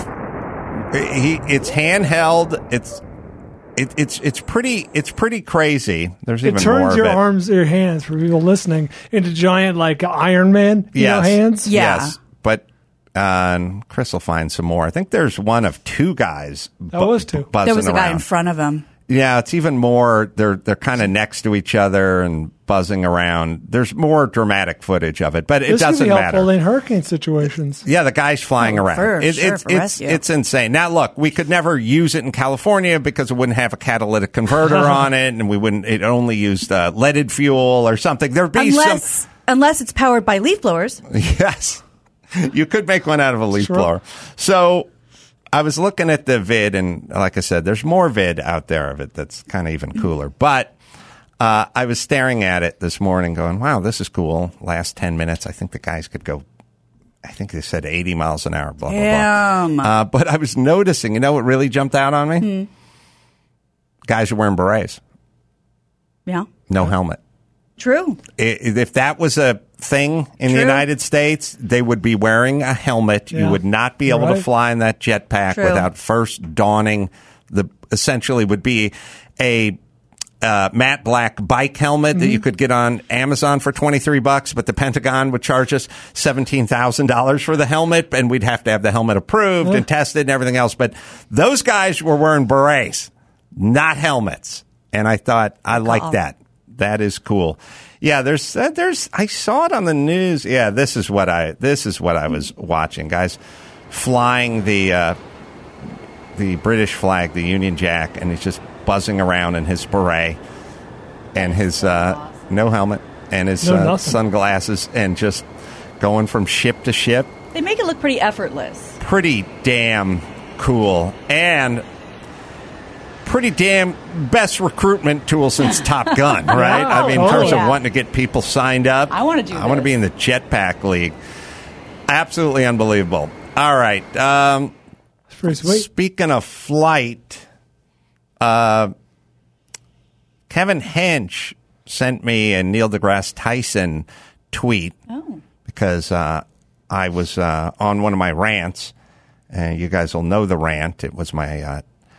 S4: He, it's handheld. It's it, it's it's pretty it's pretty crazy. There's even
S9: it turns
S4: more of
S9: your
S4: it.
S9: arms, your hands for people listening into giant like Iron Man, you
S4: yes.
S9: know, hands.
S7: Yeah.
S4: Yes, but uh, Chris will find some more. I think there's one of two guys.
S9: That bu- was two.
S4: Buzzing
S7: there was a
S4: around.
S7: guy in front of him.
S4: Yeah, it's even more. They're they're kind of next to each other and buzzing around. There's more dramatic footage of it, but it
S9: this
S4: doesn't
S9: can be helpful
S4: matter.
S9: in hurricane situations.
S4: Yeah, the guy's flying
S7: Oh,
S4: around.
S7: for
S4: It,
S7: sure,
S4: it's
S7: for
S4: it's
S7: rescue.
S4: it's insane. Now, look, we could never use it in California because it wouldn't have a catalytic converter on it, and we wouldn't. It only used uh, leaded fuel or something. There'd be
S7: Unless,
S4: some.
S7: unless it's powered by leaf blowers.
S4: Yes, you could make one out of a leaf
S9: Sure.
S4: blower. So. I was looking at the vid, and like I said, there's more vid out there of it that's kind of even cooler. But uh, I was staring at it this morning going, wow, this is cool. Last ten minutes, I think the guys could go, I think they said eighty miles an hour, blah, blah,
S7: Damn.
S4: blah. Uh, but I was noticing, you know what really jumped out on me?
S7: Hmm.
S4: Guys are wearing berets.
S7: Yeah.
S4: No helmet.
S7: True.
S4: I- If that was a thing in
S7: True.
S4: the United States, they would be wearing a helmet.
S9: Yeah.
S4: You would not be able
S9: Right.
S4: to fly in that jetpack
S7: True.
S4: without first donning the essentially would be a uh, matte black bike helmet that you could get on Amazon for twenty-three bucks, but the Pentagon would charge us seventeen thousand dollars for the helmet, and we'd have to have the helmet approved and tested and everything else. But those guys were wearing berets, not helmets. And I thought, I like
S7: call.
S4: that. That is cool. Yeah, there's uh, there's I saw it on the news. Yeah, this is what I this is what I was watching. Guys flying the uh, the British flag, the Union Jack, and he's just buzzing around in his beret and his uh, no helmet and his
S9: No,
S4: uh,
S9: nothing.
S4: sunglasses and just going from ship to ship.
S7: They make it look pretty effortless.
S4: Pretty damn cool and pretty damn best recruitment tool since Top Gun, right? I mean, in terms
S7: Yeah.
S4: of wanting to get people signed up.
S7: I wanna do
S4: I want to
S7: this.
S4: be in the jetpack league. Absolutely unbelievable. All right. Um,
S9: It's pretty sweet.
S4: speaking of flight, uh, Kevin Hench sent me a Neil deGrasse Tyson tweet
S7: Oh.
S4: because uh, I was uh, on one of my rants. And you guys will know the rant. It was my uh,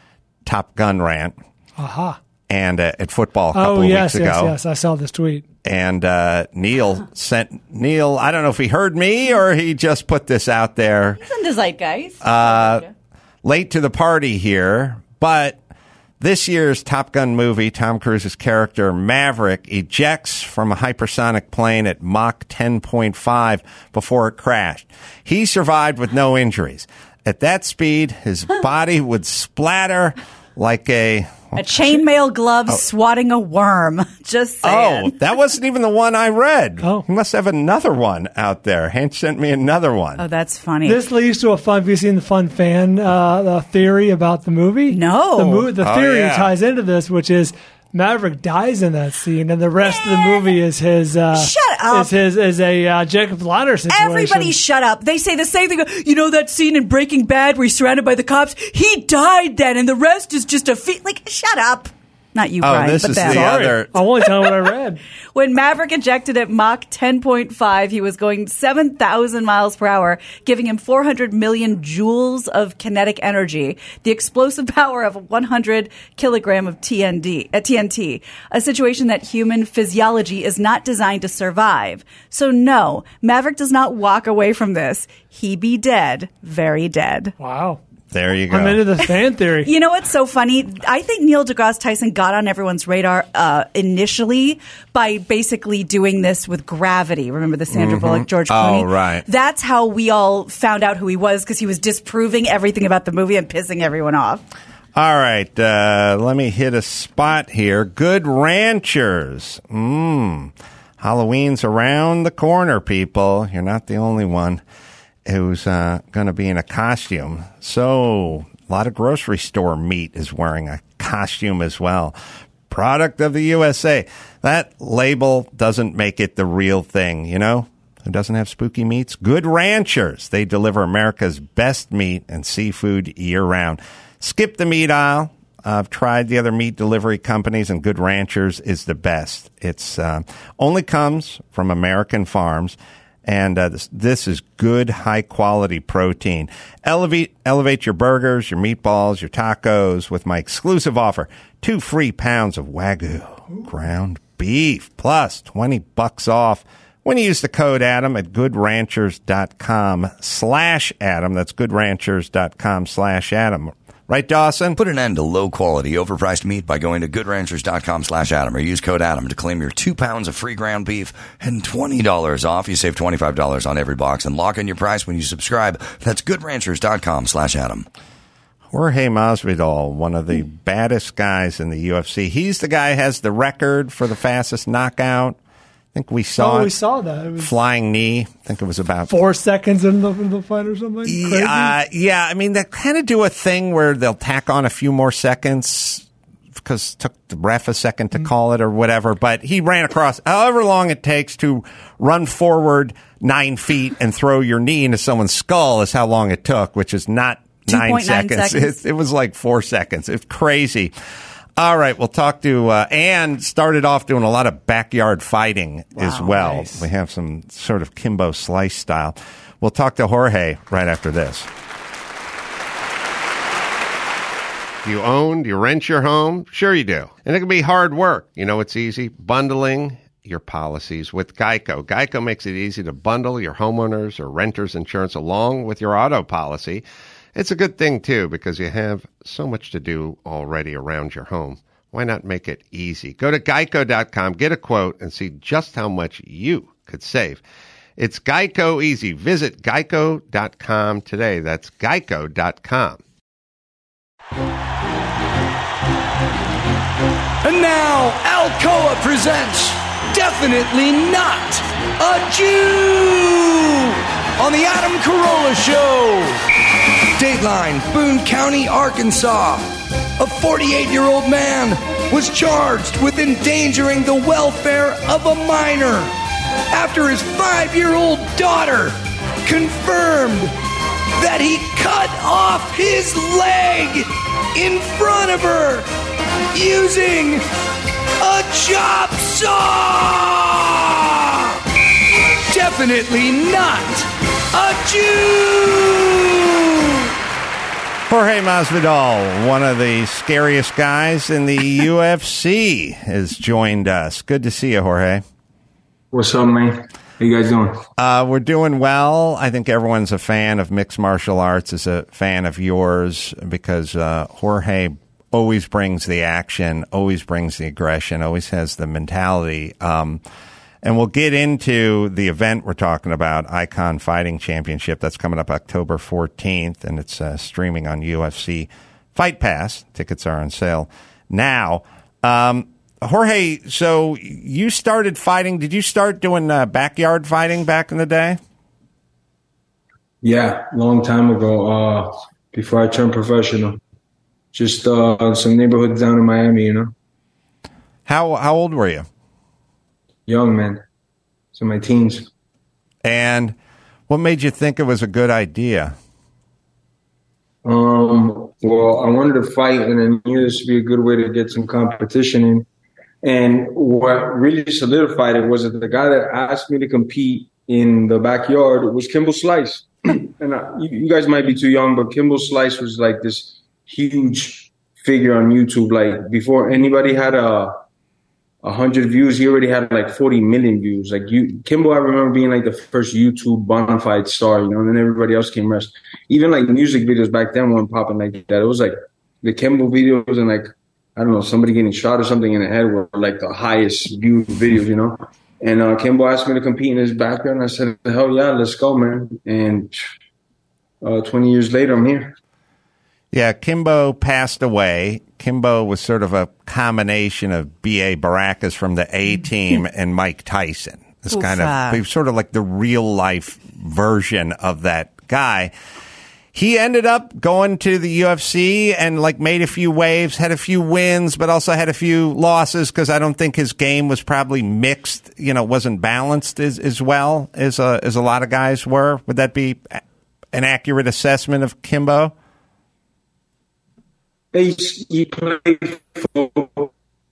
S4: Top Gun rant.
S9: Aha.
S4: And uh, at football a couple
S9: Oh,
S4: of
S9: yes,
S4: weeks
S9: yes,
S4: ago.
S9: yes. I saw this tweet.
S4: And uh, Neil sent Neil. I don't know if he heard me or he just put this out there.
S7: He's in the zeitgeist.
S4: Uh, late to the party here, but this year's Top Gun movie, Tom Cruise's character Maverick ejects from a hypersonic plane at Mach ten point five before it crashed. He survived with no injuries. At that speed, his body would splatter like a...
S7: A chainmail glove swatting a worm. Just saying.
S4: Oh, that wasn't even the one I read.
S9: Oh.
S4: He must have another one out there. Hench sent me another one.
S7: Oh, that's funny.
S9: This leads to a fun. Have you seen the fun fan uh, uh, theory about the movie?
S7: No.
S9: The, mo- the
S4: Oh,
S9: theory
S4: yeah.
S9: ties into this, which is Maverick dies in that scene, and the rest of the movie is his. Uh,
S7: Shut up.
S9: Is his is a uh, Jacob Ladder situation.
S7: Everybody shut up. They say the same thing. You know that scene in Breaking Bad where he's surrounded by the cops? He died then, and the rest is just a feat. Like, shut up. Not you,
S4: Oh,
S7: Brian,
S4: this
S7: but
S4: is
S7: them.
S4: the
S9: Sorry,
S4: other-
S9: I'm only telling what I read.
S7: When Maverick ejected at Mach ten point five, he was going seven thousand miles per hour, giving him four hundred million joules of kinetic energy, the explosive power of one hundred kilogram of T N D, uh, T N T, a situation that human physiology is not designed to survive. So no, Maverick does not walk away from this. He be dead, very dead.
S9: Wow.
S4: There you go.
S9: I'm into the fan theory.
S7: You know what's so funny? I think Neil deGrasse Tyson got on everyone's radar uh, initially by basically doing this with Gravity. Remember the Sandra Bullock, George Clooney?
S4: Oh, right.
S7: That's how we all found out who he was, because he was disproving everything about the movie and pissing everyone off.
S4: All right, uh, let me hit a spot here. Good Ranchers. Mmm. Halloween's around the corner, people. You're not the only one who's uh, going to be in a costume. So, a lot of grocery store meat is wearing a costume as well. Product of the U S A. That label doesn't make it the real thing, you know? Who doesn't have spooky meats? Good Ranchers. They deliver America's best meat and seafood year-round. Skip the meat aisle. I've tried the other meat delivery companies, and Good Ranchers is the best. It's uh, only comes from American farms, and uh, this, this is good, high-quality protein. Elevate, elevate your burgers, your meatballs, your tacos with my exclusive offer. Two free pounds of Wagyu ground beef, plus twenty bucks off when you use the code Adam at goodranchers.com slash Adam. That's goodranchers.com slash Adam. Right, Dawson?
S6: Put an end to low-quality, overpriced meat by going to goodranchers.com slash Adam or use code Adam to claim your two pounds of free ground beef and twenty dollars off. You save twenty-five dollars on every box and lock in your price when you subscribe. That's goodranchers.com slash Adam.
S4: Jorge Masvidal, one of the baddest guys in the U F C. He's the guy who has the record for the fastest knockout. I think we saw
S9: oh,
S4: it.
S9: we saw that. It was
S4: Flying knee. I think it was about
S9: four seconds in the, in the fight or something. Crazy.
S4: Uh, yeah, I mean, they kind of do a thing where they'll tack on a few more seconds because it took the ref a second to mm-hmm. call it or whatever. But he ran across however long it takes to run forward nine feet and throw your knee into someone's skull is how long it took, which is not nine seconds.
S7: seconds.
S4: It, it was like four seconds. It's crazy. All right, we'll talk to uh, Ann. Started off doing a lot of backyard fighting wow, as well. Nice. We have some sort of Kimbo Slice style. We'll talk to Jorge right after this.
S14: Do you own? Do you rent your home? Sure you do. And it can be hard work. You know it's easy? Bundling your policies with Geico. Geico makes it easy to bundle your homeowners or renters insurance along with your auto policy. It's a good thing, too, because you have so much to do already around your home. Why not make it easy? Go to geico dot com, get a quote, and see just how much you could save. It's Geico easy. Visit geico dot com today. That's geico dot com.
S15: And now, Alcoa presents Definitely Not a Jew on the Adam Carolla Show. Dateline, Boone County, Arkansas. A forty-eight-year-old man was charged with endangering the welfare of a minor after his five-year-old daughter confirmed that he cut off his leg in front of her using a chop saw. Definitely not a Jew.
S4: Jorge Masvidal, one of the scariest guys in the U F C, has joined us. Good to see you, Jorge.
S16: What's up, man? How you guys doing?
S4: Uh, we're doing well. I think everyone's a fan of mixed martial arts, is a fan of yours, because uh, Jorge always brings the action, always brings the aggression, always has the mentality. Um, and we'll get into the event we're talking about, Icon Fighting Championship. That's coming up October fourteenth, and it's uh, streaming on U F C Fight Pass. Tickets are on sale now. Um, Jorge, so you started fighting. Did you start doing uh, backyard fighting back in the day?
S16: Yeah, long time ago, uh, before I turned professional. Just uh, some neighborhoods down in Miami, you know.
S4: How how old were you?
S16: Young, man. So my teens.
S4: And what made you think it was a good idea?
S16: Um. Well, I wanted to fight, and I knew this would be a good way to get some competition in. And what really solidified it was that the guy that asked me to compete in the backyard was Kimbo Slice. And I, you, you guys might be too young, but Kimbo Slice was like this huge figure on YouTube. Like before anybody had a a hundred views, he already had like forty million views. Like you, Kimbo, I remember being like the first YouTube bona fide star, you know, and then everybody else came rest. Even like music videos back then weren't popping like that. It was like the Kimbo videos and like, I don't know, somebody getting shot or something in the head were like the highest viewed videos, you know? And uh, Kimbo asked me to compete in his backyard, and I said, hell yeah, let's go, man. And uh, twenty years later, I'm here.
S4: Yeah, Kimbo passed away. Kimbo was sort of a combination of B A. Baracus from the A-Team and Mike Tyson. This kind of, he was sort of like the real-life version of that guy. he ended up going to the U F C and like made a few waves, had a few wins, but also had a few losses because I don't think his game was probably mixed, you know, wasn't balanced as, as well as a, as a lot of guys were. Would that be an accurate assessment of Kimbo?
S16: He, he played for...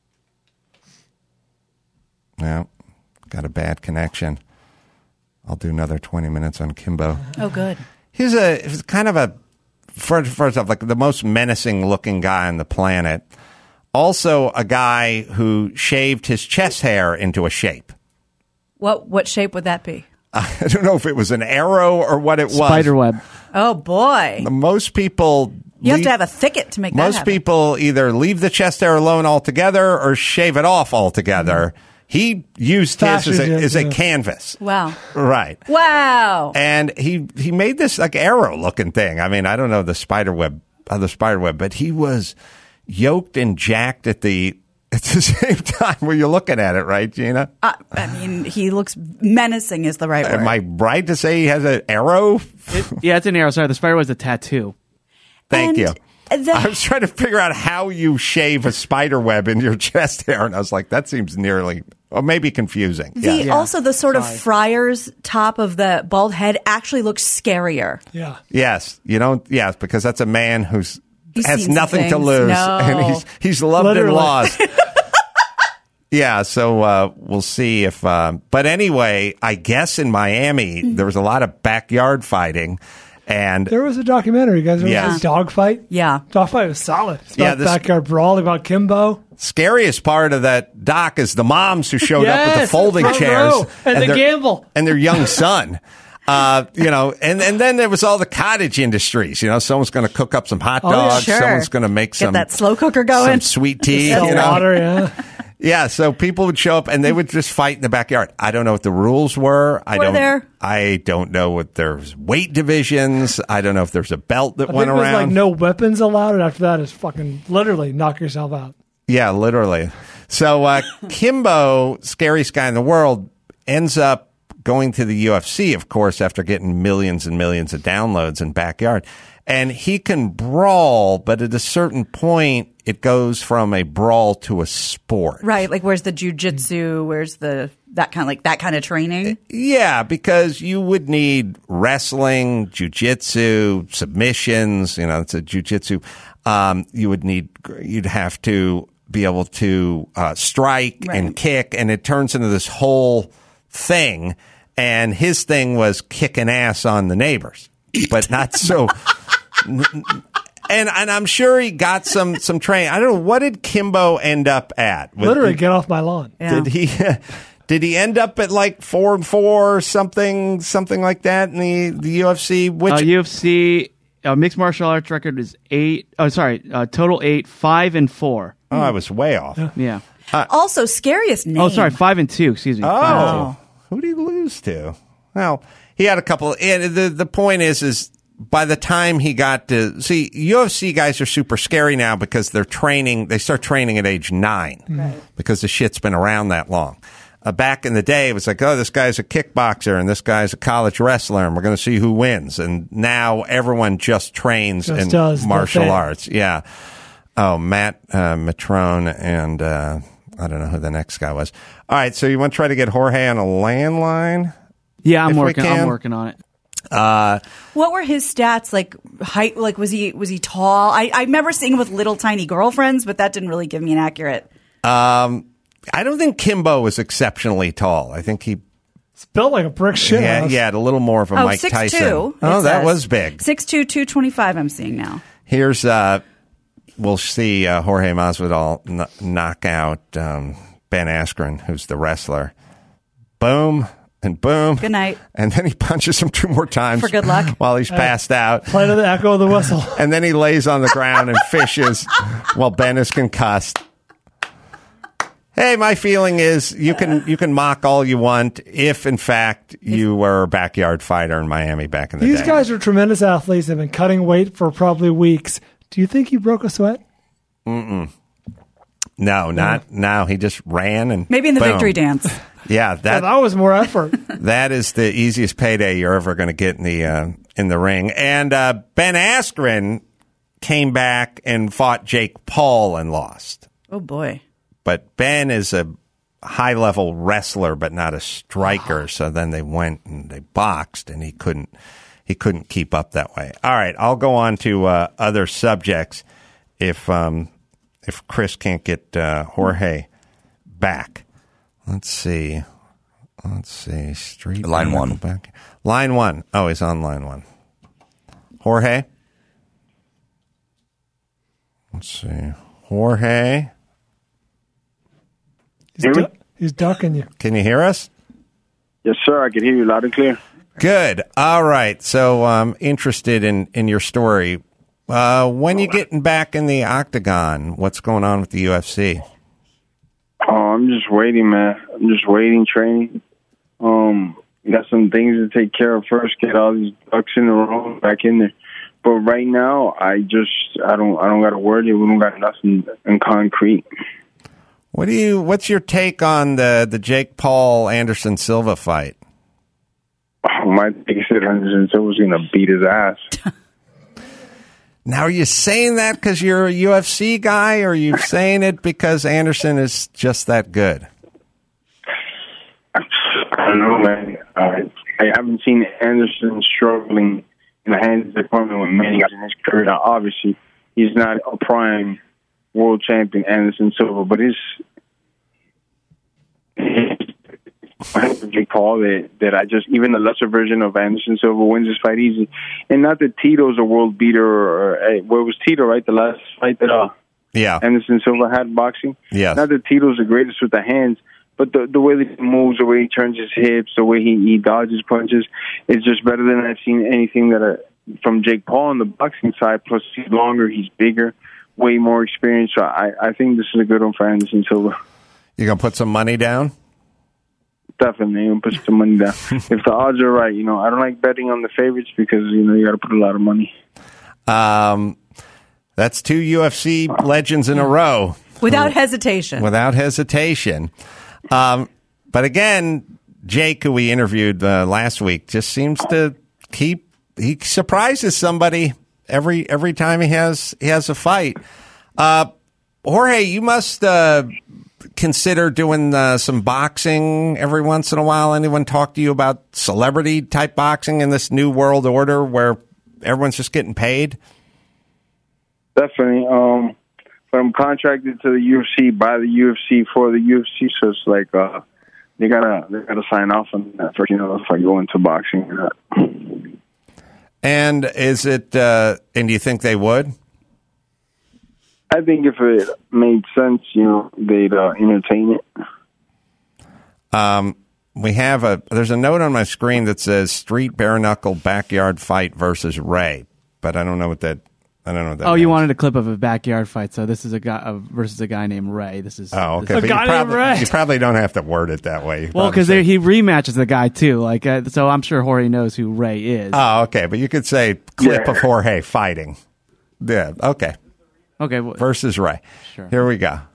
S4: Yeah, got a bad connection. I'll do another twenty minutes on Kimbo.
S7: Oh, good.
S4: He's a he's kind of a first, first off, like the most menacing looking guy on the planet. Also, a guy who shaved his chest hair into a shape.
S7: What what shape would that be?
S4: I don't know if it was an arrow or what it was.
S12: Spiderweb.
S7: Oh boy!
S4: Most people
S7: you have
S4: leave,
S7: to have a thicket to make that
S4: most
S7: happen.
S4: people either leave the chest hair alone altogether or shave it off altogether. Mm-hmm. He used his as, a, as a canvas.
S7: Wow.
S4: Right.
S7: Wow.
S4: And he, he made this like arrow looking thing. I mean, I don't know the spider web, uh, the spider web, but he was yoked and jacked at the at the same time when you're looking at it, right, Gina?
S7: Uh, I mean, he looks menacing is the right word.
S4: Am I right to say he has an arrow?
S12: It, yeah, it's an arrow. Sorry, the spider was a tattoo.
S4: Thank
S7: And
S4: you.
S7: the-
S4: I was trying to figure out how you shave a spider web in your chest hair, and I was like, that seems nearly, or maybe confusing.
S7: The,
S4: Yeah.
S7: Also, the sort of friar's top of the bald head actually looks scarier.
S9: Yeah.
S4: Yes, you don't. Yes, because that's a man who's
S7: He's
S4: has
S7: seen some
S4: nothing to
S7: things.
S4: lose,
S7: No.
S4: and he's he's loved
S9: Literally.
S4: and lost. Yeah, so uh, we'll see if. Uh, but anyway, I guess in Miami there was a lot of backyard fighting, and
S9: There was a documentary, you guys. Remember
S4: Yes.
S9: this Dogfight?
S7: Yeah.
S9: Dogfight was solid. It's
S4: Yeah,
S9: about
S4: this-
S9: backyard brawl about Kimbo.
S4: scariest part of that doc is the moms who showed up with the
S9: Yes,
S4: folding
S9: front
S4: chairs
S9: row, and the
S4: their,
S9: gamble.
S4: and their young son. Uh, you know, and, and then there was all the cottage industries. You know, someone's going to cook up some hot
S7: Oh, yeah,
S4: dogs.
S7: sure.
S4: Someone's going to make
S7: Get
S4: some
S7: that slow cooker going.
S4: some sweet tea.
S9: Sell
S4: you know?
S9: water, yeah.
S4: Yeah, so people would show up and they would just fight in the backyard. I don't know what the rules were. I
S7: Were
S4: don't.
S7: there?
S4: I don't know what there's weight divisions. I don't know if there's a belt that
S9: I
S4: went
S9: think it was
S4: around.
S9: like no weapons allowed, and after that, it's fucking literally knock yourself out.
S4: Yeah, literally. So uh, Kimbo, scariest guy in the world, ends up going to the U F C, of course, after getting millions and millions of downloads in Backyard. And he can brawl, but at a certain point, it goes from a brawl to a sport.
S7: Right, like where's the jujitsu? Where's the that kind of like that kind of training?
S4: Yeah, because you would need wrestling, jujitsu, submissions. You know, it's a jujitsu. Um, you would need, you'd have to be able to uh, strike
S7: Right.
S4: and kick, and it turns into this whole thing. And his thing was kicking ass on the neighbors, but not so. And and I'm sure he got some some training. I don't know, what did Kimbo end up at? With-
S9: Literally, get off my lawn.
S7: Yeah.
S4: Did he? Did he end up at like four and four or something, something like that in the, the U F C? Which
S12: Uh, U F C uh, mixed martial arts record is eight. Oh, sorry, uh, total eight, five and four.
S4: oh, I was way off.
S12: Yeah.
S7: Also, scariest name.
S12: Oh, sorry, five and two. Excuse me.
S4: Oh,
S12: Five and two.
S4: who did he lose to? Well, he had a couple. And the the point is, is by the time he got to see, U F C guys are super scary now because they're training. They start training at age nine
S7: Right.
S4: because the shit's been around that long. Uh, back in the day, it was like, oh, this guy's a kickboxer and this guy's a college wrestler, and we're going to see who wins. And now everyone just trains
S9: Just
S4: in
S9: does the
S4: martial
S9: thing.
S4: arts. Yeah. Oh, Matt uh, Matrone and uh, I don't know who the next guy was. All right, so you want to try to get Jorge on a landline?
S12: Yeah, I'm
S4: If we
S12: working. I'm
S4: can.
S12: working on it.
S4: Uh,
S7: What were his stats? Like height? Like was he was he tall? I, I remember seeing him with little tiny girlfriends, but that didn't really give me an accurate.
S4: um, I don't think Kimbo was exceptionally tall. I think he
S9: It's built like a brick shit
S4: yeah,
S9: house.
S4: he had a little more of a
S7: Oh,
S4: Mike
S7: six
S4: Tyson.
S7: two.
S4: Oh, that was big.
S7: Six two, two twenty five. I'm seeing now.
S4: Here's uh, we'll see uh, Jorge Masvidal kn- knock out um, Ben Askren, who's the wrestler. Boom and boom.
S7: Good night.
S4: And then he punches him two more times
S7: For good luck.
S4: while he's passed out.
S9: Play to the echo of the whistle.
S4: And then he lays on the ground and fishes while Ben is concussed. Hey, my feeling is you can you can mock all you want if, in fact, you were a backyard fighter in Miami back in the
S9: These
S4: day.
S9: guys are tremendous athletes. They've been cutting weight for probably weeks. Do you think he broke a sweat?
S4: Mm-mm. No, not now. He just ran and
S7: Maybe in the
S4: boom.
S7: victory dance.
S4: Yeah, that,
S9: yeah, that was more effort.
S4: That is the easiest payday you're ever going to get in the uh, in the ring. And uh, Ben Askren came back and fought Jake Paul and lost.
S7: Oh, boy.
S4: But Ben is a high-level wrestler, but not a striker. So then they went and they boxed, and he couldn't he couldn't keep up that way. All right, I'll go on to uh, other subjects if um, if Chris can't get uh, Jorge back. Let's see. Let's see. Street
S6: line one.
S4: Back. Line one. Oh, he's on line one. Jorge. Let's see. Jorge.
S9: He's, du- he's ducking you.
S4: Can you hear us?
S17: Yes, sir. I can hear you loud and clear.
S4: Good. All right. So I'm um, interested in, in your story. Uh, when you getting back in the octagon? What's going on with the U F C?
S17: Oh, I'm just waiting, man. I'm just waiting, training. Um, got some things to take care of first. Get all these ducks in a row, back in there. But right now, I just I don't I don't got a word yet. We don't got nothing in concrete.
S4: What do you? What's your take on the the Jake Paul Anderson Silva fight?
S17: Oh, my take is that Anderson Silva's going to beat his ass.
S4: Now, are you saying that because you're a U F C guy, or are you saying it because Anderson is just that good?
S17: I don't know, man. Uh, I haven't seen Anderson struggling in the hands department with many guys in his career. Now, obviously, he's not a prime world champion, Anderson Silva, but his Jake Paul that, that I just, even the lesser version of Anderson Silva wins this fight easy. And not that Tito's a world beater, or, or well, it was Tito, right? The last fight that uh,
S4: yeah.
S17: Anderson Silva had boxing.
S4: Yes.
S17: Not that Tito's the greatest with the hands, but the the way that he moves, the way he turns his hips, the way he, he dodges punches is just better than I've seen anything that uh, from Jake Paul on the boxing side. Plus, he's longer, he's bigger, way more experienced. So I, I think this is a good one for Anderson Silva.
S4: You going to put some money down?
S17: Definitely, I'm put some money down. If the odds are right, you know, I don't like betting on the favorites because, you know, you got to put a lot of money.
S4: Um, that's two U F C legends in a row.
S7: Without hesitation.
S4: Without hesitation. Um, but again, Jake, who we interviewed uh, last week, just seems to keep, he surprises somebody every every time he has he has a fight. Uh, Jorge, you must uh, consider doing uh, some boxing every once in a while. Anyone talk to you about celebrity type boxing in this new world order where everyone's just getting paid?
S17: Definitely. Um, but I'm contracted to the U F C by the U F C for the U F C, so it's like uh, they gotta they gotta sign off on that first, you know, if I go into boxing or not.
S4: And is it? Uh, and do you think they would?
S17: I think if it made sense, you know, they'd uh, entertain it.
S4: Um, we have a. There's a note on my screen that says "Street Bare Knuckle Backyard Fight versus Ray," but I don't know what that. I don't know what that.
S12: Oh,
S4: means.
S12: you wanted a clip of a backyard fight, so this is a guy uh, versus a guy named Ray. This is
S4: oh, okay.
S12: This
S4: But
S12: is,
S4: you, probably, you probably don't have to word it that way. You
S12: well, because
S4: say,
S12: he rematches the guy too. Like, uh, so I'm sure Jorge knows who Ray is.
S4: Oh, okay. But you could say clip
S12: Yeah.
S4: of Jorge fighting. Yeah. Okay.
S12: Okay. Well,
S4: versus Ray.
S12: Sure.
S4: Here we go.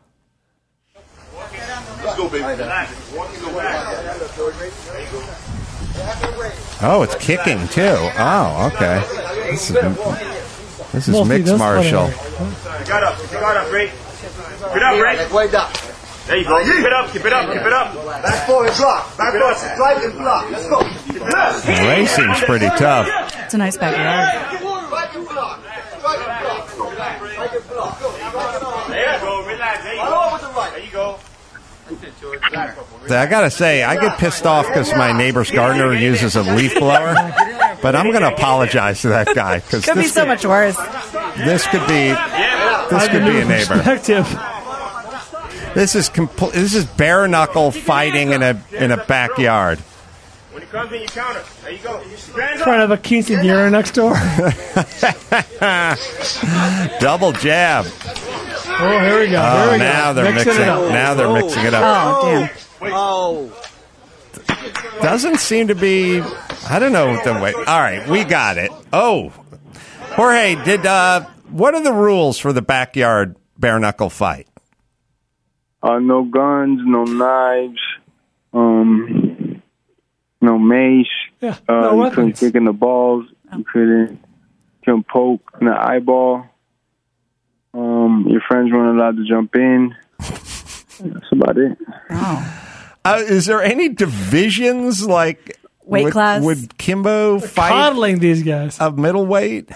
S4: Oh, it's kicking too. Oh, okay. This is this is mixed martial.
S8: Got up, got up, Ray. Keep it up, Ray. Way down. There you go. Keep it up, keep it up, keep it up.
S18: Back forward, block. Back forward, strike and block. Let's go. Keep it up.
S4: Ray seems pretty tough.
S7: It's a nice backyard.
S18: Strike and block. Strike and block. Strike and block.
S8: There you go, relax. There you go. There you go.
S4: I gotta say, I get pissed off because my neighbor's gardener uses a leaf blower, but I'm gonna apologize to that guy because
S7: Could be
S4: this
S7: so much worse.
S4: this could be this could be a neighbor. This is compl- this is bare knuckle fighting in a in a backyard.
S8: When it comes in, you counter. There you go.
S9: Trying to have a quinceañera next door.
S4: Double jab.
S9: Oh, here we go.
S4: Oh,
S9: Here we
S4: now
S9: go.
S4: they're
S9: Mixing
S4: mixing.
S9: it up.
S4: Now they're mixing it up.
S7: Oh, damn.
S18: Oh.
S4: Doesn't seem to be. I don't know the way. All right, we got it. Oh, Jorge, did uh, what are the rules for the backyard bare knuckle fight?
S17: Uh, no guns, no knives, Um, no mace.
S9: Yeah,
S17: uh,
S9: no
S17: you
S9: weapons.
S17: couldn't kick in the balls. You couldn't, couldn't poke in the eyeball. Um, your friends weren't allowed to jump in. That's about it.
S4: Uh, is there any divisions like
S7: Weight
S4: would,
S7: class?
S4: Would Kimbo fight
S9: Coddling these guys.
S4: a middleweight?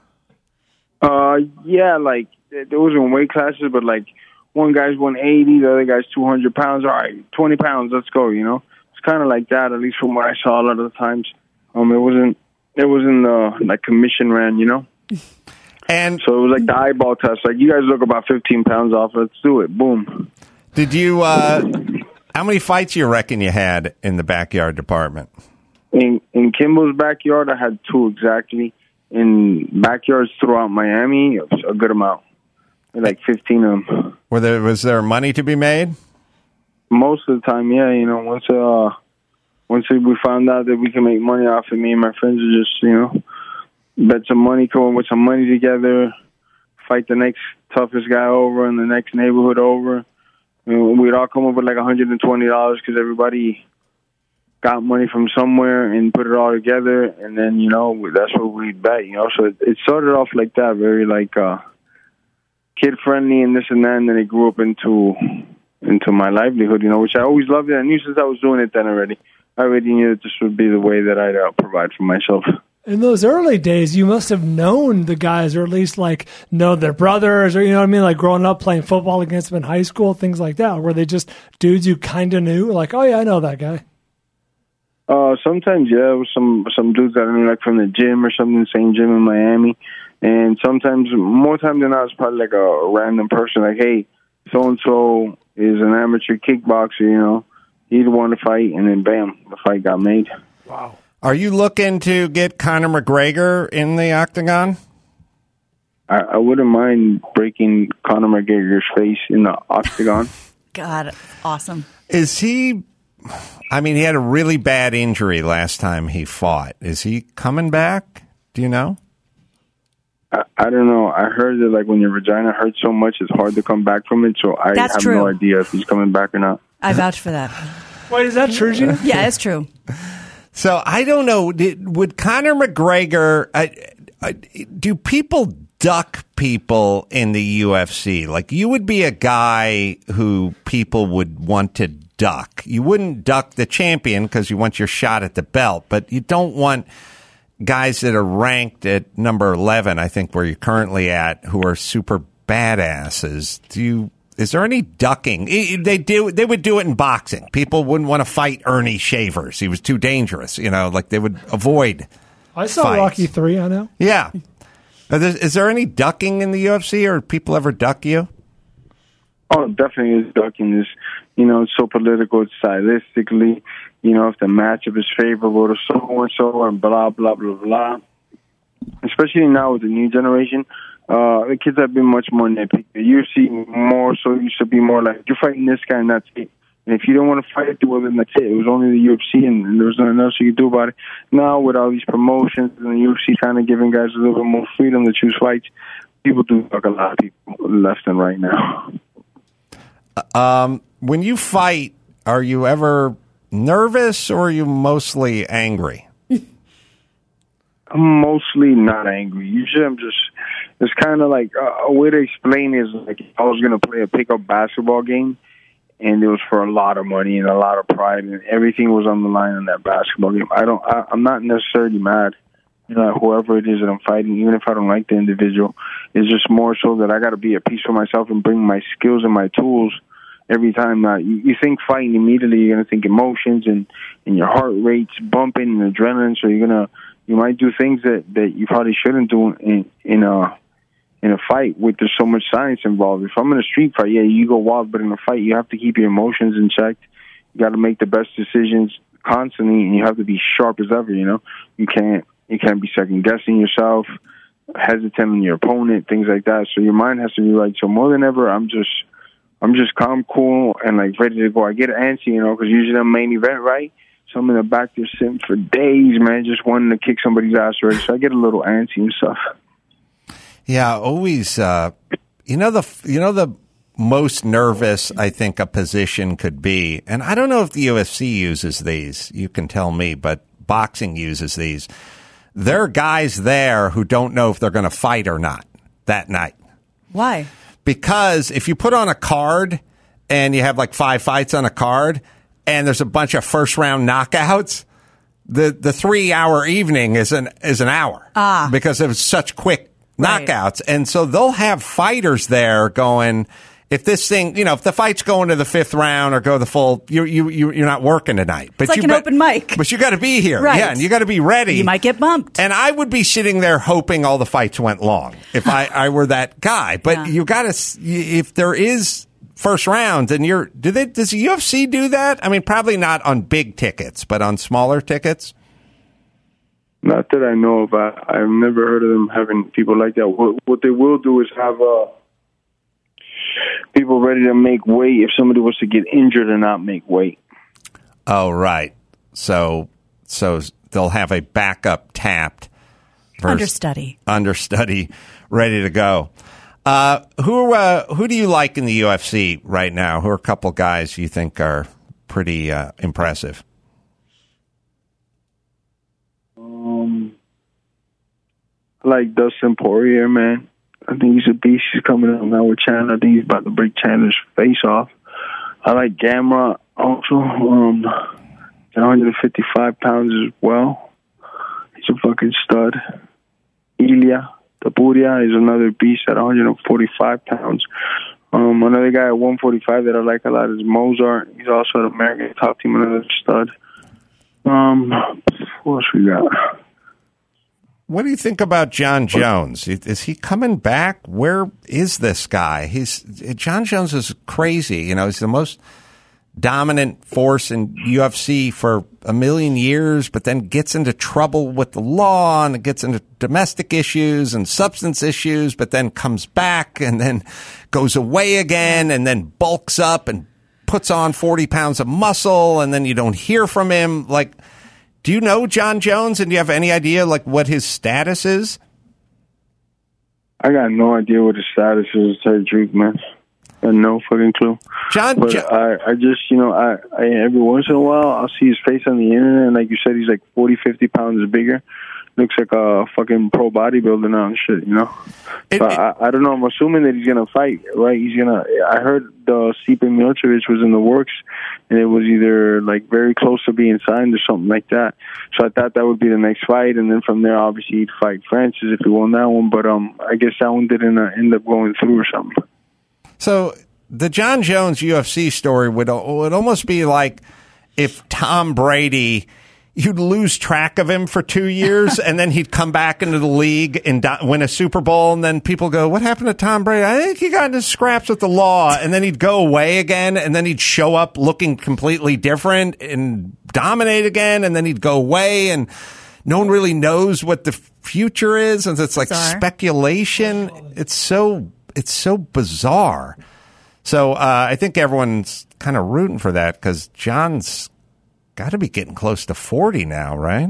S17: Uh, yeah, like there wasn't weight classes, but like one guy's one eighty, the other guy's two hundred pounds. All right, twenty pounds, let's go. You know, it's kind of like that. At least from what I saw a lot of the times. Um, it wasn't it wasn't uh, like commission ran, you know.
S4: And
S17: so it was like the eyeball test. Like, you guys look about fifteen pounds off. Let's do it. Boom.
S4: Did you? Uh, how many fights you reckon you had in the backyard department?
S17: In in Kimbo's backyard, I had two exactly. In backyards throughout Miami, it was a good amount, like fifteen of them.
S4: Were there was there money to be made?
S17: Most of the time, yeah. You know, once uh, once we found out that we can make money off it, me and my friends would just, you know, bet some money, come up with some money together, fight the next toughest guy over in the next neighborhood over. You know, we'd all come up with like one hundred twenty dollars because everybody got money from somewhere and put it all together, and then, you know, that's what we'd bet, you know. So it, it started off like that, very like uh, kid-friendly and this and that, and then it grew up into into my livelihood, you know, which I always loved it. I knew since I was doing it then already. I already knew that this would be the way that I'd uh, provide for myself.
S9: In those early days, you must have known the guys, or at least like know their brothers, or you know what I mean, like growing up playing football against them in high school, things like that. Were they just dudes you kind of knew? Like, oh yeah, I know that guy.
S17: Uh, sometimes, yeah, it was some some dudes that I knew, like from the gym or something, same gym in Miami. And sometimes, more time than not, it's probably like a random person, like, hey, so and so is an amateur kickboxer, you know, he'd want to fight, and then bam, the fight got made.
S9: Wow.
S4: Are you looking to get Conor McGregor in the octagon?
S17: I, I wouldn't mind breaking Conor McGregor's face in the octagon.
S7: God, awesome.
S4: Is he? I mean, he had a really bad injury last time he fought. Is he coming back? Do you know?
S17: I, I don't know. I heard that like when your vagina hurts so much, it's hard to come back from it. So I
S7: That's
S17: have
S7: true.
S17: no idea if he's coming back or not.
S7: I vouch for that.
S9: Wait, is that true, Gina?
S7: Yeah, it's true.
S4: So I don't know. Did, would Conor McGregor? I, I, do people duck people in the U F C? Like, you would be a guy who people would want to duck. You wouldn't duck the champion because you want your shot at the belt, but you don't want guys that are ranked at number eleven, I think, where you're currently at, who are super badasses. Do you? Is there any ducking? They do. They would do it in boxing. People wouldn't want to fight Ernie Shavers. He was too dangerous. You know, like they would avoid.
S9: I saw
S4: fights.
S9: Rocky three, I know.
S4: Yeah. Are there, is there any ducking in the U F C, or people ever duck you?
S17: Oh, definitely is ducking. Is, you know, it's so political. It's stylistically, you know, if the matchup is favorable to so and so, and blah blah blah blah. Especially now with the new generation, uh, the kids have been much more nitpicky. The U F C more so used to be more like, you're fighting this guy and that's it. And if you don't want to fight, well, then that's it. It was only the U F C, and, and there was nothing else you could do about it. Now, with all these promotions and the U F C kind of giving guys a little bit more freedom to choose fights, people do talk a lot of people left and right now.
S4: Um, when you fight, are you ever nervous, or are you mostly angry?
S17: I'm mostly not angry. Usually I'm just, it's kind of like, uh, a way to explain is like if I was going to play a pickup basketball game, and it was for a lot of money and a lot of pride, and everything was on the line in that basketball game. I don't, I, I'm not necessarily mad, you know, whoever it is that I'm fighting, even if I don't like the individual. It's just more so that I got to be at peace with myself and bring my skills and my tools every time. Now, you, you think fighting immediately, you're going to think emotions and, and your heart rate's bumping and adrenaline, so you're going to, you might do things that, that you probably shouldn't do in, in a, in a fight with there's so much science involved. If I'm in a street fight, yeah, you go wild, but in a fight, you have to keep your emotions in check. You got to make the best decisions constantly, and you have to be sharp as ever, you know? You can't, you can't be second-guessing yourself, hesitant on your opponent, things like that. So your mind has to be right. So more than ever, I'm just, I'm just calm, cool, and, like, ready to go. I get antsy, you know, because usually I'm main event, right? So I'm in the back there sitting for days, man, just wanting to kick somebody's ass already. So I get a little antsy and stuff.
S4: Yeah, always. Uh, you know the you know the most nervous I think a position could be, and I don't know if the U F C uses these, you can tell me, but boxing uses these. There are guys there who don't know if they're going to fight or not that night.
S7: Why?
S4: Because if you put on a card and you have like five fights on a card and there's a bunch of first round knockouts, the the three hour evening is an is an hour
S7: ah.
S4: because it was such quick
S7: right.
S4: knockouts. And so they'll have fighters there going, if this thing, you know, if the fight's going to the fifth round or go the full, you you you you're not working tonight. But
S7: it's like
S4: you
S7: an
S4: be-
S7: open mic.
S4: But you got to be here,
S7: right.
S4: yeah, and you got to be ready.
S7: You might get bumped.
S4: And I would be sitting there hoping all the fights went long if I, I were that guy. But
S7: yeah.
S4: you got to, if there is first rounds, and you're, do they? Does the U F C do that? I mean, probably not on big tickets, but on smaller tickets.
S17: Not that I know of. I, I've never heard of them having people like that. What, what they will do is have uh, people ready to make weight if somebody was to get injured and not make weight.
S4: Oh, right. So, so they'll have a backup tapped versus
S7: understudy,
S4: understudy, ready to go. Uh, who uh, who do you like in the U F C right now? Who are a couple guys you think are pretty uh, impressive?
S17: Um, I like Dustin Poirier, man. I think he's a beast. He's coming up now with Chandler. I think he's about to break Chandler's face off. I like Gamrot also. Um, at one hundred fifty-five pounds as well. He's a fucking stud. Ilya Tapuria is another beast at one hundred forty-five pounds. Um, another guy at one forty-five that I like a lot is Mozart. He's also an American top team, another stud. Um, what else we got?
S4: What do you think about John Jones? Is he coming back? Where is this guy? He's John Jones is crazy. You know, he's the most dominant force in U F C for a million years, but then gets into trouble with the law and gets into domestic issues and substance issues, but then comes back and then goes away again and then bulks up and puts on forty pounds of muscle, and then you don't hear from him. Like, do you know John Jones, and do you have any idea like what his status is?
S17: I got no idea what his status is, to tell you the truth, man. I have no fucking clue.
S4: John,
S17: but
S4: John,
S17: I, I just, you know, I, I every once in a while I'll see his face on the internet, and like you said, he's like forty, fifty pounds bigger. Looks like a fucking pro bodybuilder now and shit, you know.
S4: It,
S17: so
S4: it,
S17: I, I don't know. I'm assuming that he's gonna fight, right? He's gonna. I heard the Stipe Miocic was in the works, and it was either like very close to being signed or something like that. So I thought that would be the next fight, and then from there, obviously, he'd fight Francis if he won that one. But um, I guess that one didn't uh, end up going through or something.
S4: So the John Jones U F C story would would almost be like if Tom Brady. You'd lose track of him for two years, and then he'd come back into the league and do- win a Super Bowl, and then people go, what happened to Tom Brady? I think he got into scraps with the law, and then he'd go away again, and then he'd show up looking completely different and dominate again, and then he'd go away, and no one really knows what the future is, and it's like
S7: Bizarre.
S4: speculation. It's so it's so bizarre. So uh, I think everyone's kind of rooting for that because John's got to be getting close to forty now, right?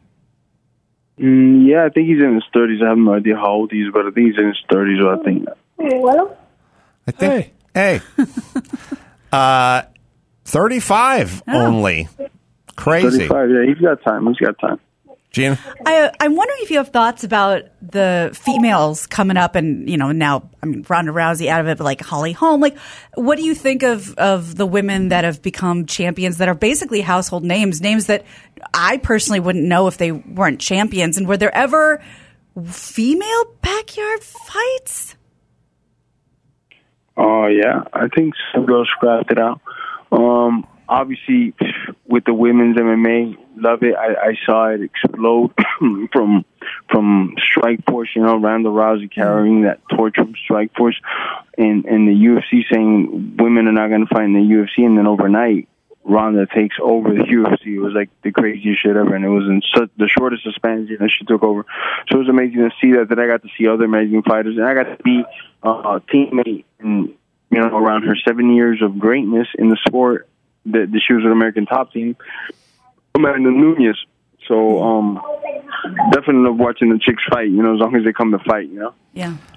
S17: Mm, yeah, I think he's in his thirties. I have no idea how old he is, but I think he's in his thirties, I think.
S4: I think, hey, hey. uh, thirty-five
S7: Oh.
S4: only. Crazy.
S17: thirty-five, yeah, he's got time. He's got time.
S4: Gina?
S7: I, I'm wondering if you have thoughts about the females coming up and, you know, now, I mean, Ronda Rousey out of it, but like Holly Holm. Like, what do you think of, of the women that have become champions that are basically household names, names that I personally wouldn't know if they weren't champions? And were there ever female backyard fights?
S17: Oh, yeah. I think some girls scrapped it out. Um, obviously, with the women's M M A, love it. I, I saw it explode from from Strikeforce, you know, Ronda Rousey carrying that torch from Strikeforce, and, and the U F C saying women are not going to fight in the U F C, and then overnight, Ronda takes over the U F C. It was like the craziest shit ever, and it was in such, the shortest of spans, you know, she took over. So it was amazing to see that, that I got to see other amazing fighters, and I got to be uh, a teammate and, you know, around her seven years of greatness in the sport. That she was an American top team, Amanda Nunes. So um, definitely love watching the chicks fight, you know, as long as they come to fight, you know.
S7: Yeah.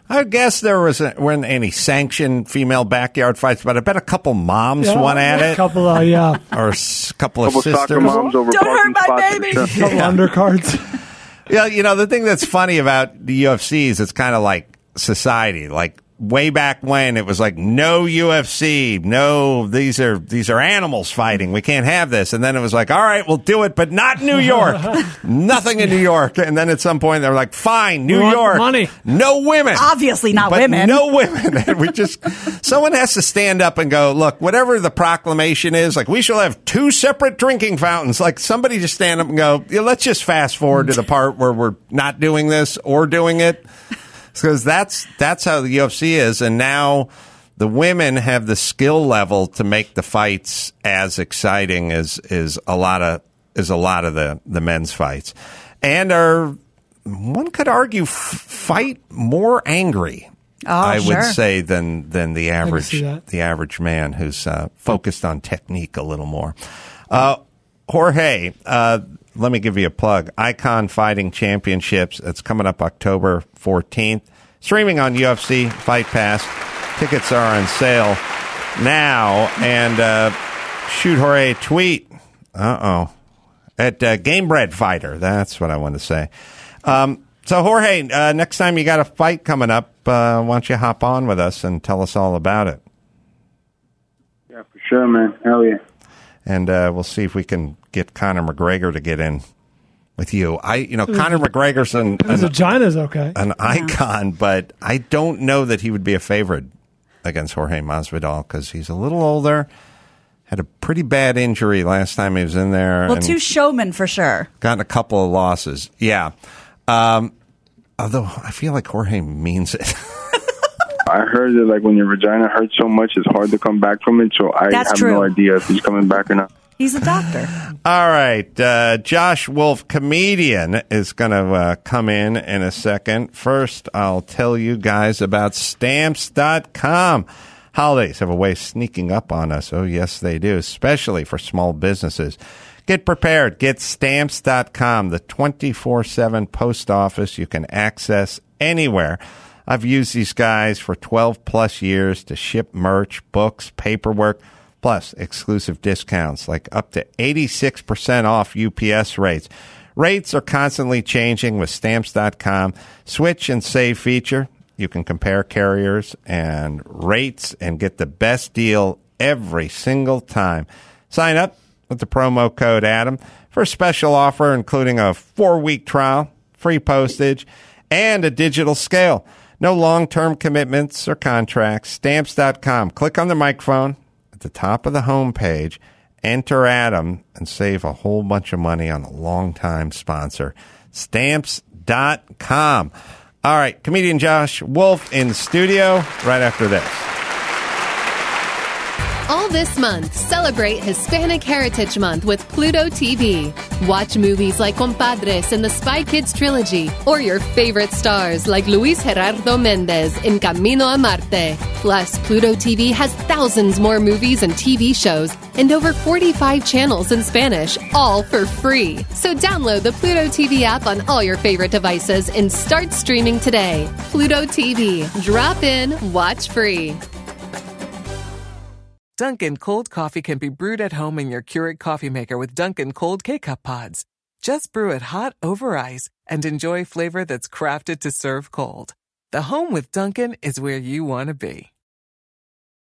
S4: I guess there was a, weren't any sanctioned female backyard fights, but I bet a couple moms
S9: Yeah,
S4: went at
S9: a
S4: it.
S9: couple of, yeah.
S4: Or a s- couple of
S17: Couple
S4: sisters.
S17: soccer moms over
S7: Don't hurt
S17: parking
S7: my
S17: spots.
S7: baby.
S17: and stuff.
S9: Couple undercards.
S4: Yeah, you know, the thing that's funny about the U F C is it's kind of like society. Like way back when it was like no U F C, no, these are these are animals fighting. We can't have this. And then it was like, all right, we'll do it, but not New York. Nothing in New York. And then at some point they were like, fine, New
S9: We want
S4: York.
S9: money.
S4: No women.
S7: Obviously not
S4: but
S7: women.
S4: No women. And we just someone has to stand up and go, look, whatever the proclamation is, like we shall have two separate drinking fountains. Like somebody just stand up and go, yeah, let's just fast forward to the part where we're not doing this or doing it. Because that's that's how the U F C is, and now the women have the skill level to make the fights as exciting as is a lot of is a lot of the, the men's fights, and are one could argue f- fight more angry.
S7: Oh,
S4: I
S7: sure.
S4: would say than than the average
S9: see that.
S4: the average man who's uh, focused on technique a little more. Uh, Jorge. Uh, Let me give you a plug. Icon Fighting Championships. It's coming up October fourteenth. Streaming on U F C Fight Pass. Tickets are on sale now. And uh, shoot Jorge a tweet. Uh-oh. At uh, Gamebred Fighter. That's what I want to say. Um, so, Jorge, uh, next time you got a fight coming up, uh, why don't you hop on with us and tell us all about it?
S17: Yeah, for sure, man. Hell yeah.
S4: And uh, we'll see if we can get Conor McGregor to get in with you. I, you know, Conor McGregor's an,
S9: His
S4: an,
S9: vagina's okay.
S4: an icon, but I don't know that he would be a favorite against Jorge Masvidal because he's a little older, had a pretty bad injury last time he was in there.
S7: Well,
S4: and
S7: two showmen for sure.
S4: gotten a couple of losses. Yeah. Um, although I feel like Jorge means it.
S17: I heard that like when your vagina hurts so much, it's hard to come back from it. So I
S7: That's
S17: have
S7: true.
S17: no idea if he's coming back or not.
S7: He's a doctor.
S4: All right. Uh, Josh Wolf, comedian, is going to uh, come in in a second. First, I'll tell you guys about Stamps dot com. Holidays have a way of sneaking up on us. Oh, yes, they do, especially for small businesses. Get prepared. Get Stamps dot com, the twenty-four seven post office you can access anywhere. I've used these guys for twelve plus years to ship merch, books, paperwork, plus exclusive discounts like up to eighty-six percent off U P S rates. Rates are constantly changing with Stamps dot com. Switch and save feature. You can compare carriers and rates and get the best deal every single time. Sign up with the promo code Adam for a special offer including a four-week trial, free postage, and a digital scale. No long-term commitments or contracts. Stamps dot com. Click on the microphone at the top of the home page. Enter Adam and save a whole bunch of money on a long-time sponsor. Stamps dot com. All right, comedian Josh Wolf in the studio right after this.
S19: All this month, celebrate Hispanic Heritage Month with Pluto T V. Watch movies like Compadres and the Spy Kids trilogy, or your favorite stars like Luis Gerardo Mendez in Camino a Marte. Plus, Pluto T V has thousands more movies and T V shows and over forty-five channels in Spanish, all for free. So download the Pluto T V app on all your favorite devices and start streaming today. Pluto T V. Drop in, watch free.
S20: Dunkin' cold coffee can be brewed at home in your Keurig coffee maker with Dunkin' cold K-Cup pods. Just brew it hot over ice and enjoy flavor that's crafted to serve cold. The home with Dunkin' is where you want to be.